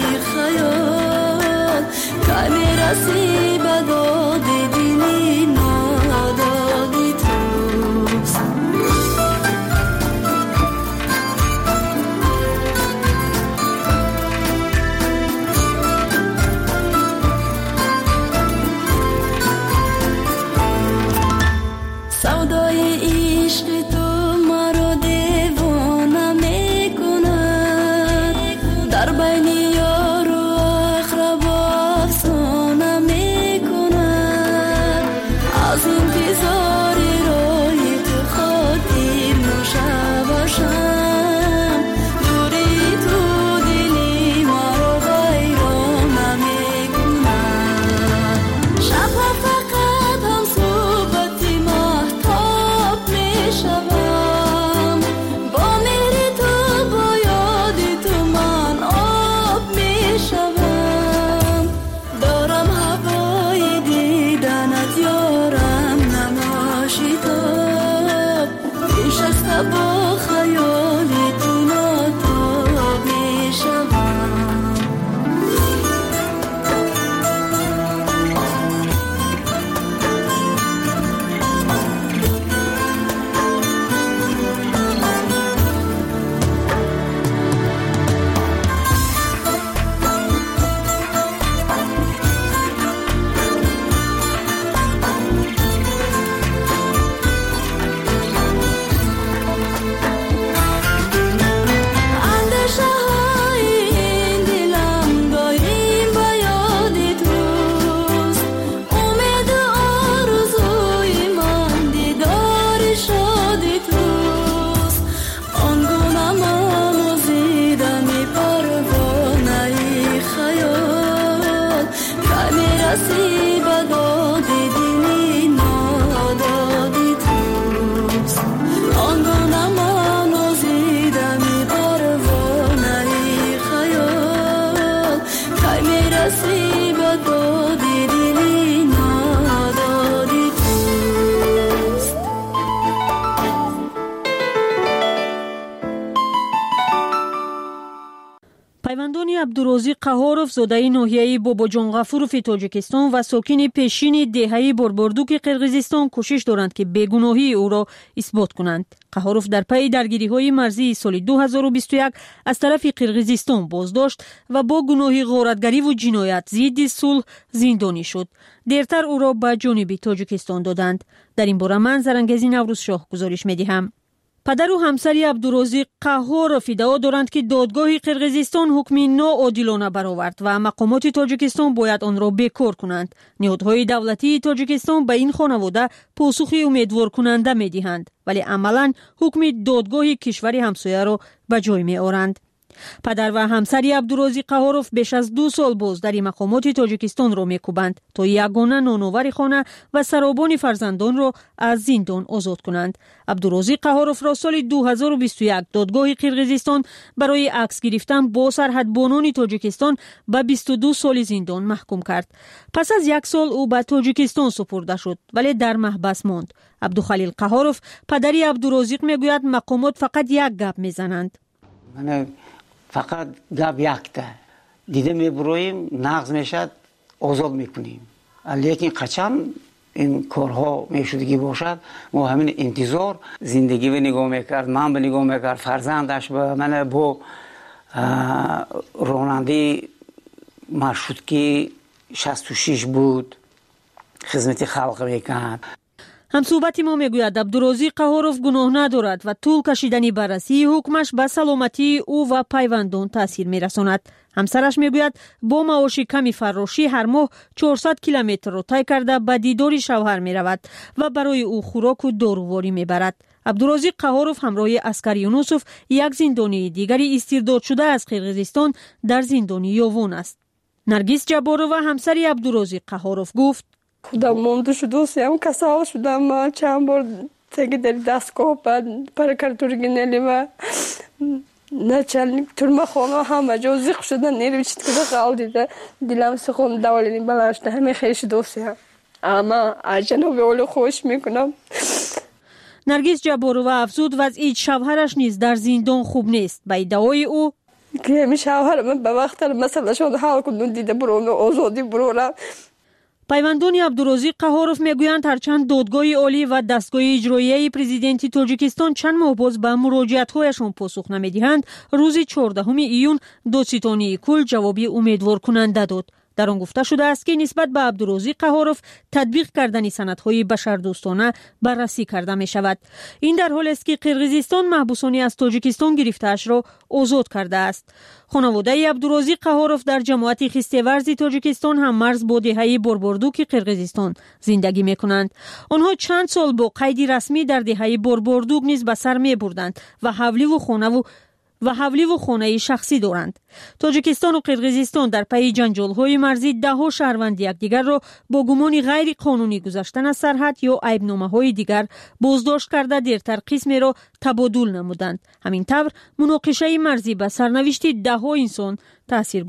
خیال که میرسی به داد دلی نادادی توست سودای عشق تو مرا دیوانه میکند در بین یار و اقربا افسانه پیوندانی عبدالرازق قهاروف زاده ناحیه باباجان غفوروف تاجیکستان و ساکن پیشین دهه بربردوک قرقیزستان کوشش دارند که بیگناهی او را اثبات کنند. قهاروف در پی درگیری‌های مرزی سال 2021 از طرف قرقیزستان بازداشت و با گناه غارتگری و جنایت ضد صلح زندانی شد. دیرتر او را به جانب تاجیکستان دادند. در این باره من زرنگزی نوروز شاه گزارش می‌دهم. پدر و همسری عبدالرازق قهاروف ادعا دارند که دادگاه قرقیزستان حکم ناعادلانه برآورد و مقامات تاجیکستان باید آن را بیکار کنند. نهادهای دولتی تاجیکستان به این خانواده پاسخی امیدوار کننده می‌دهند، ولی عملاً حکم دادگاه کشور همسایه را به جای می‌آورند. پدر و همسری عبدالرازق قهاروف بیش از 2 سال باز در مقامات تاجیکستان را می‌کوبند تا یگانه نانآور خانه و سرابان فرزندان را از زندان آزاد کنند. عبدالرازق قهاروف را سال 2021 دادگاه قرقیزستان برای عکس گرفتن با سرحدبانان تاجیکستان به 22 سال زندان محکوم کرد. پس از 1 سال او به تاجیکستان سپرده شد، ولی در محبس ماند. عبدالخلیل قهاروف پدری عبدالرازق میگوید مقامات فقط یک گپ میزنند. فقط گپ یکته دیده میبرویم نقض میشد آزاد میکنیم، لیکن قچم این کارها میشدگی باشد ما همین انتظار زندگی به نگاه میکرد، من به نگاه میکرد، فرزندش به من با راننده مرشودکی 66 بود خدمت خلق میکرد. همصحبت ما میگوید عبدالرازق قهاروف گناه ندارد و طول کشیدن بررسی حکمش به سلامتی او و پیوندان تاثیر میرساند. همسرش میگوید با معاش کمی فراشی هر ماه 400 کیلومتر را طی کرده به دیدار شوهر میرود و برای او خوراک و داروواری میبرد. عبدالرازق قهاروف همراه اسکر یونوسوف یک زندانی دیگری استرداد شده از قرقیزستان در زندان یوون است. نرگس جبارова همسری عبدالرازق قهاروف گفت خودم مونده شده هم کسال شدم چند بار تگه در دستگاه بعد پرکارتورگی نلیم نچل ترمه خانه همه جا زیق شدن نیروی چید کده قال دیده دیلم سخون دولینی بلاشته همه خیش دوستی هم اما جنوبی اولو خوش میکنم. نرگس جبارova افزود وضعیت شوهرش نیز در زندان خوب نیست. به ادعای او که همین شوهر من به وقت مثلا شد حال کندون دیده برون آزادی برورم. پیوندان عبدالرازق قهاروف میگویند هرچند دادگاه عالی و دستگاه اجرایی پرزیدنتی تاجیکستان چند ماه باز به مراجعت‌هایشان پاسخ نمیدهند، روز 14 ایون دادستانی کل جوابی امیدوار کننده داد. در آن گفته شده است که نسبت به عبدالرازق قهاروف تطبیق کردن سندهای بشردوستانه بررسی کرده می شود. این در حالی است که قرقیزستان محبوسانی از تاجیکستان گرفته‌اش را آزاد کرده است. خانواده عبدالرازق قهاروف در جماعت خسته‌ورز تاجیکستان هم مرز با دهه بربردوک قرقیزستان زندگی می کنند. آنها چند سال با قید رسمی در دهه بربردوک نیز به سر می بردند و حولی و خانه شخصی دارند. تاجیکستان و قرقیزستان در پی جنجال‌های مرزی ده‌ها شهروند یکدیگر را با گمان غیر قانونی گذشتن از سرحد یا عیب‌نامه‌های دیگر بازداشت کرده دیرتر قسمی را تبادل نمودند. همین طور مناقشه مرزی به سرنوشت ده‌ها انسان تاثیر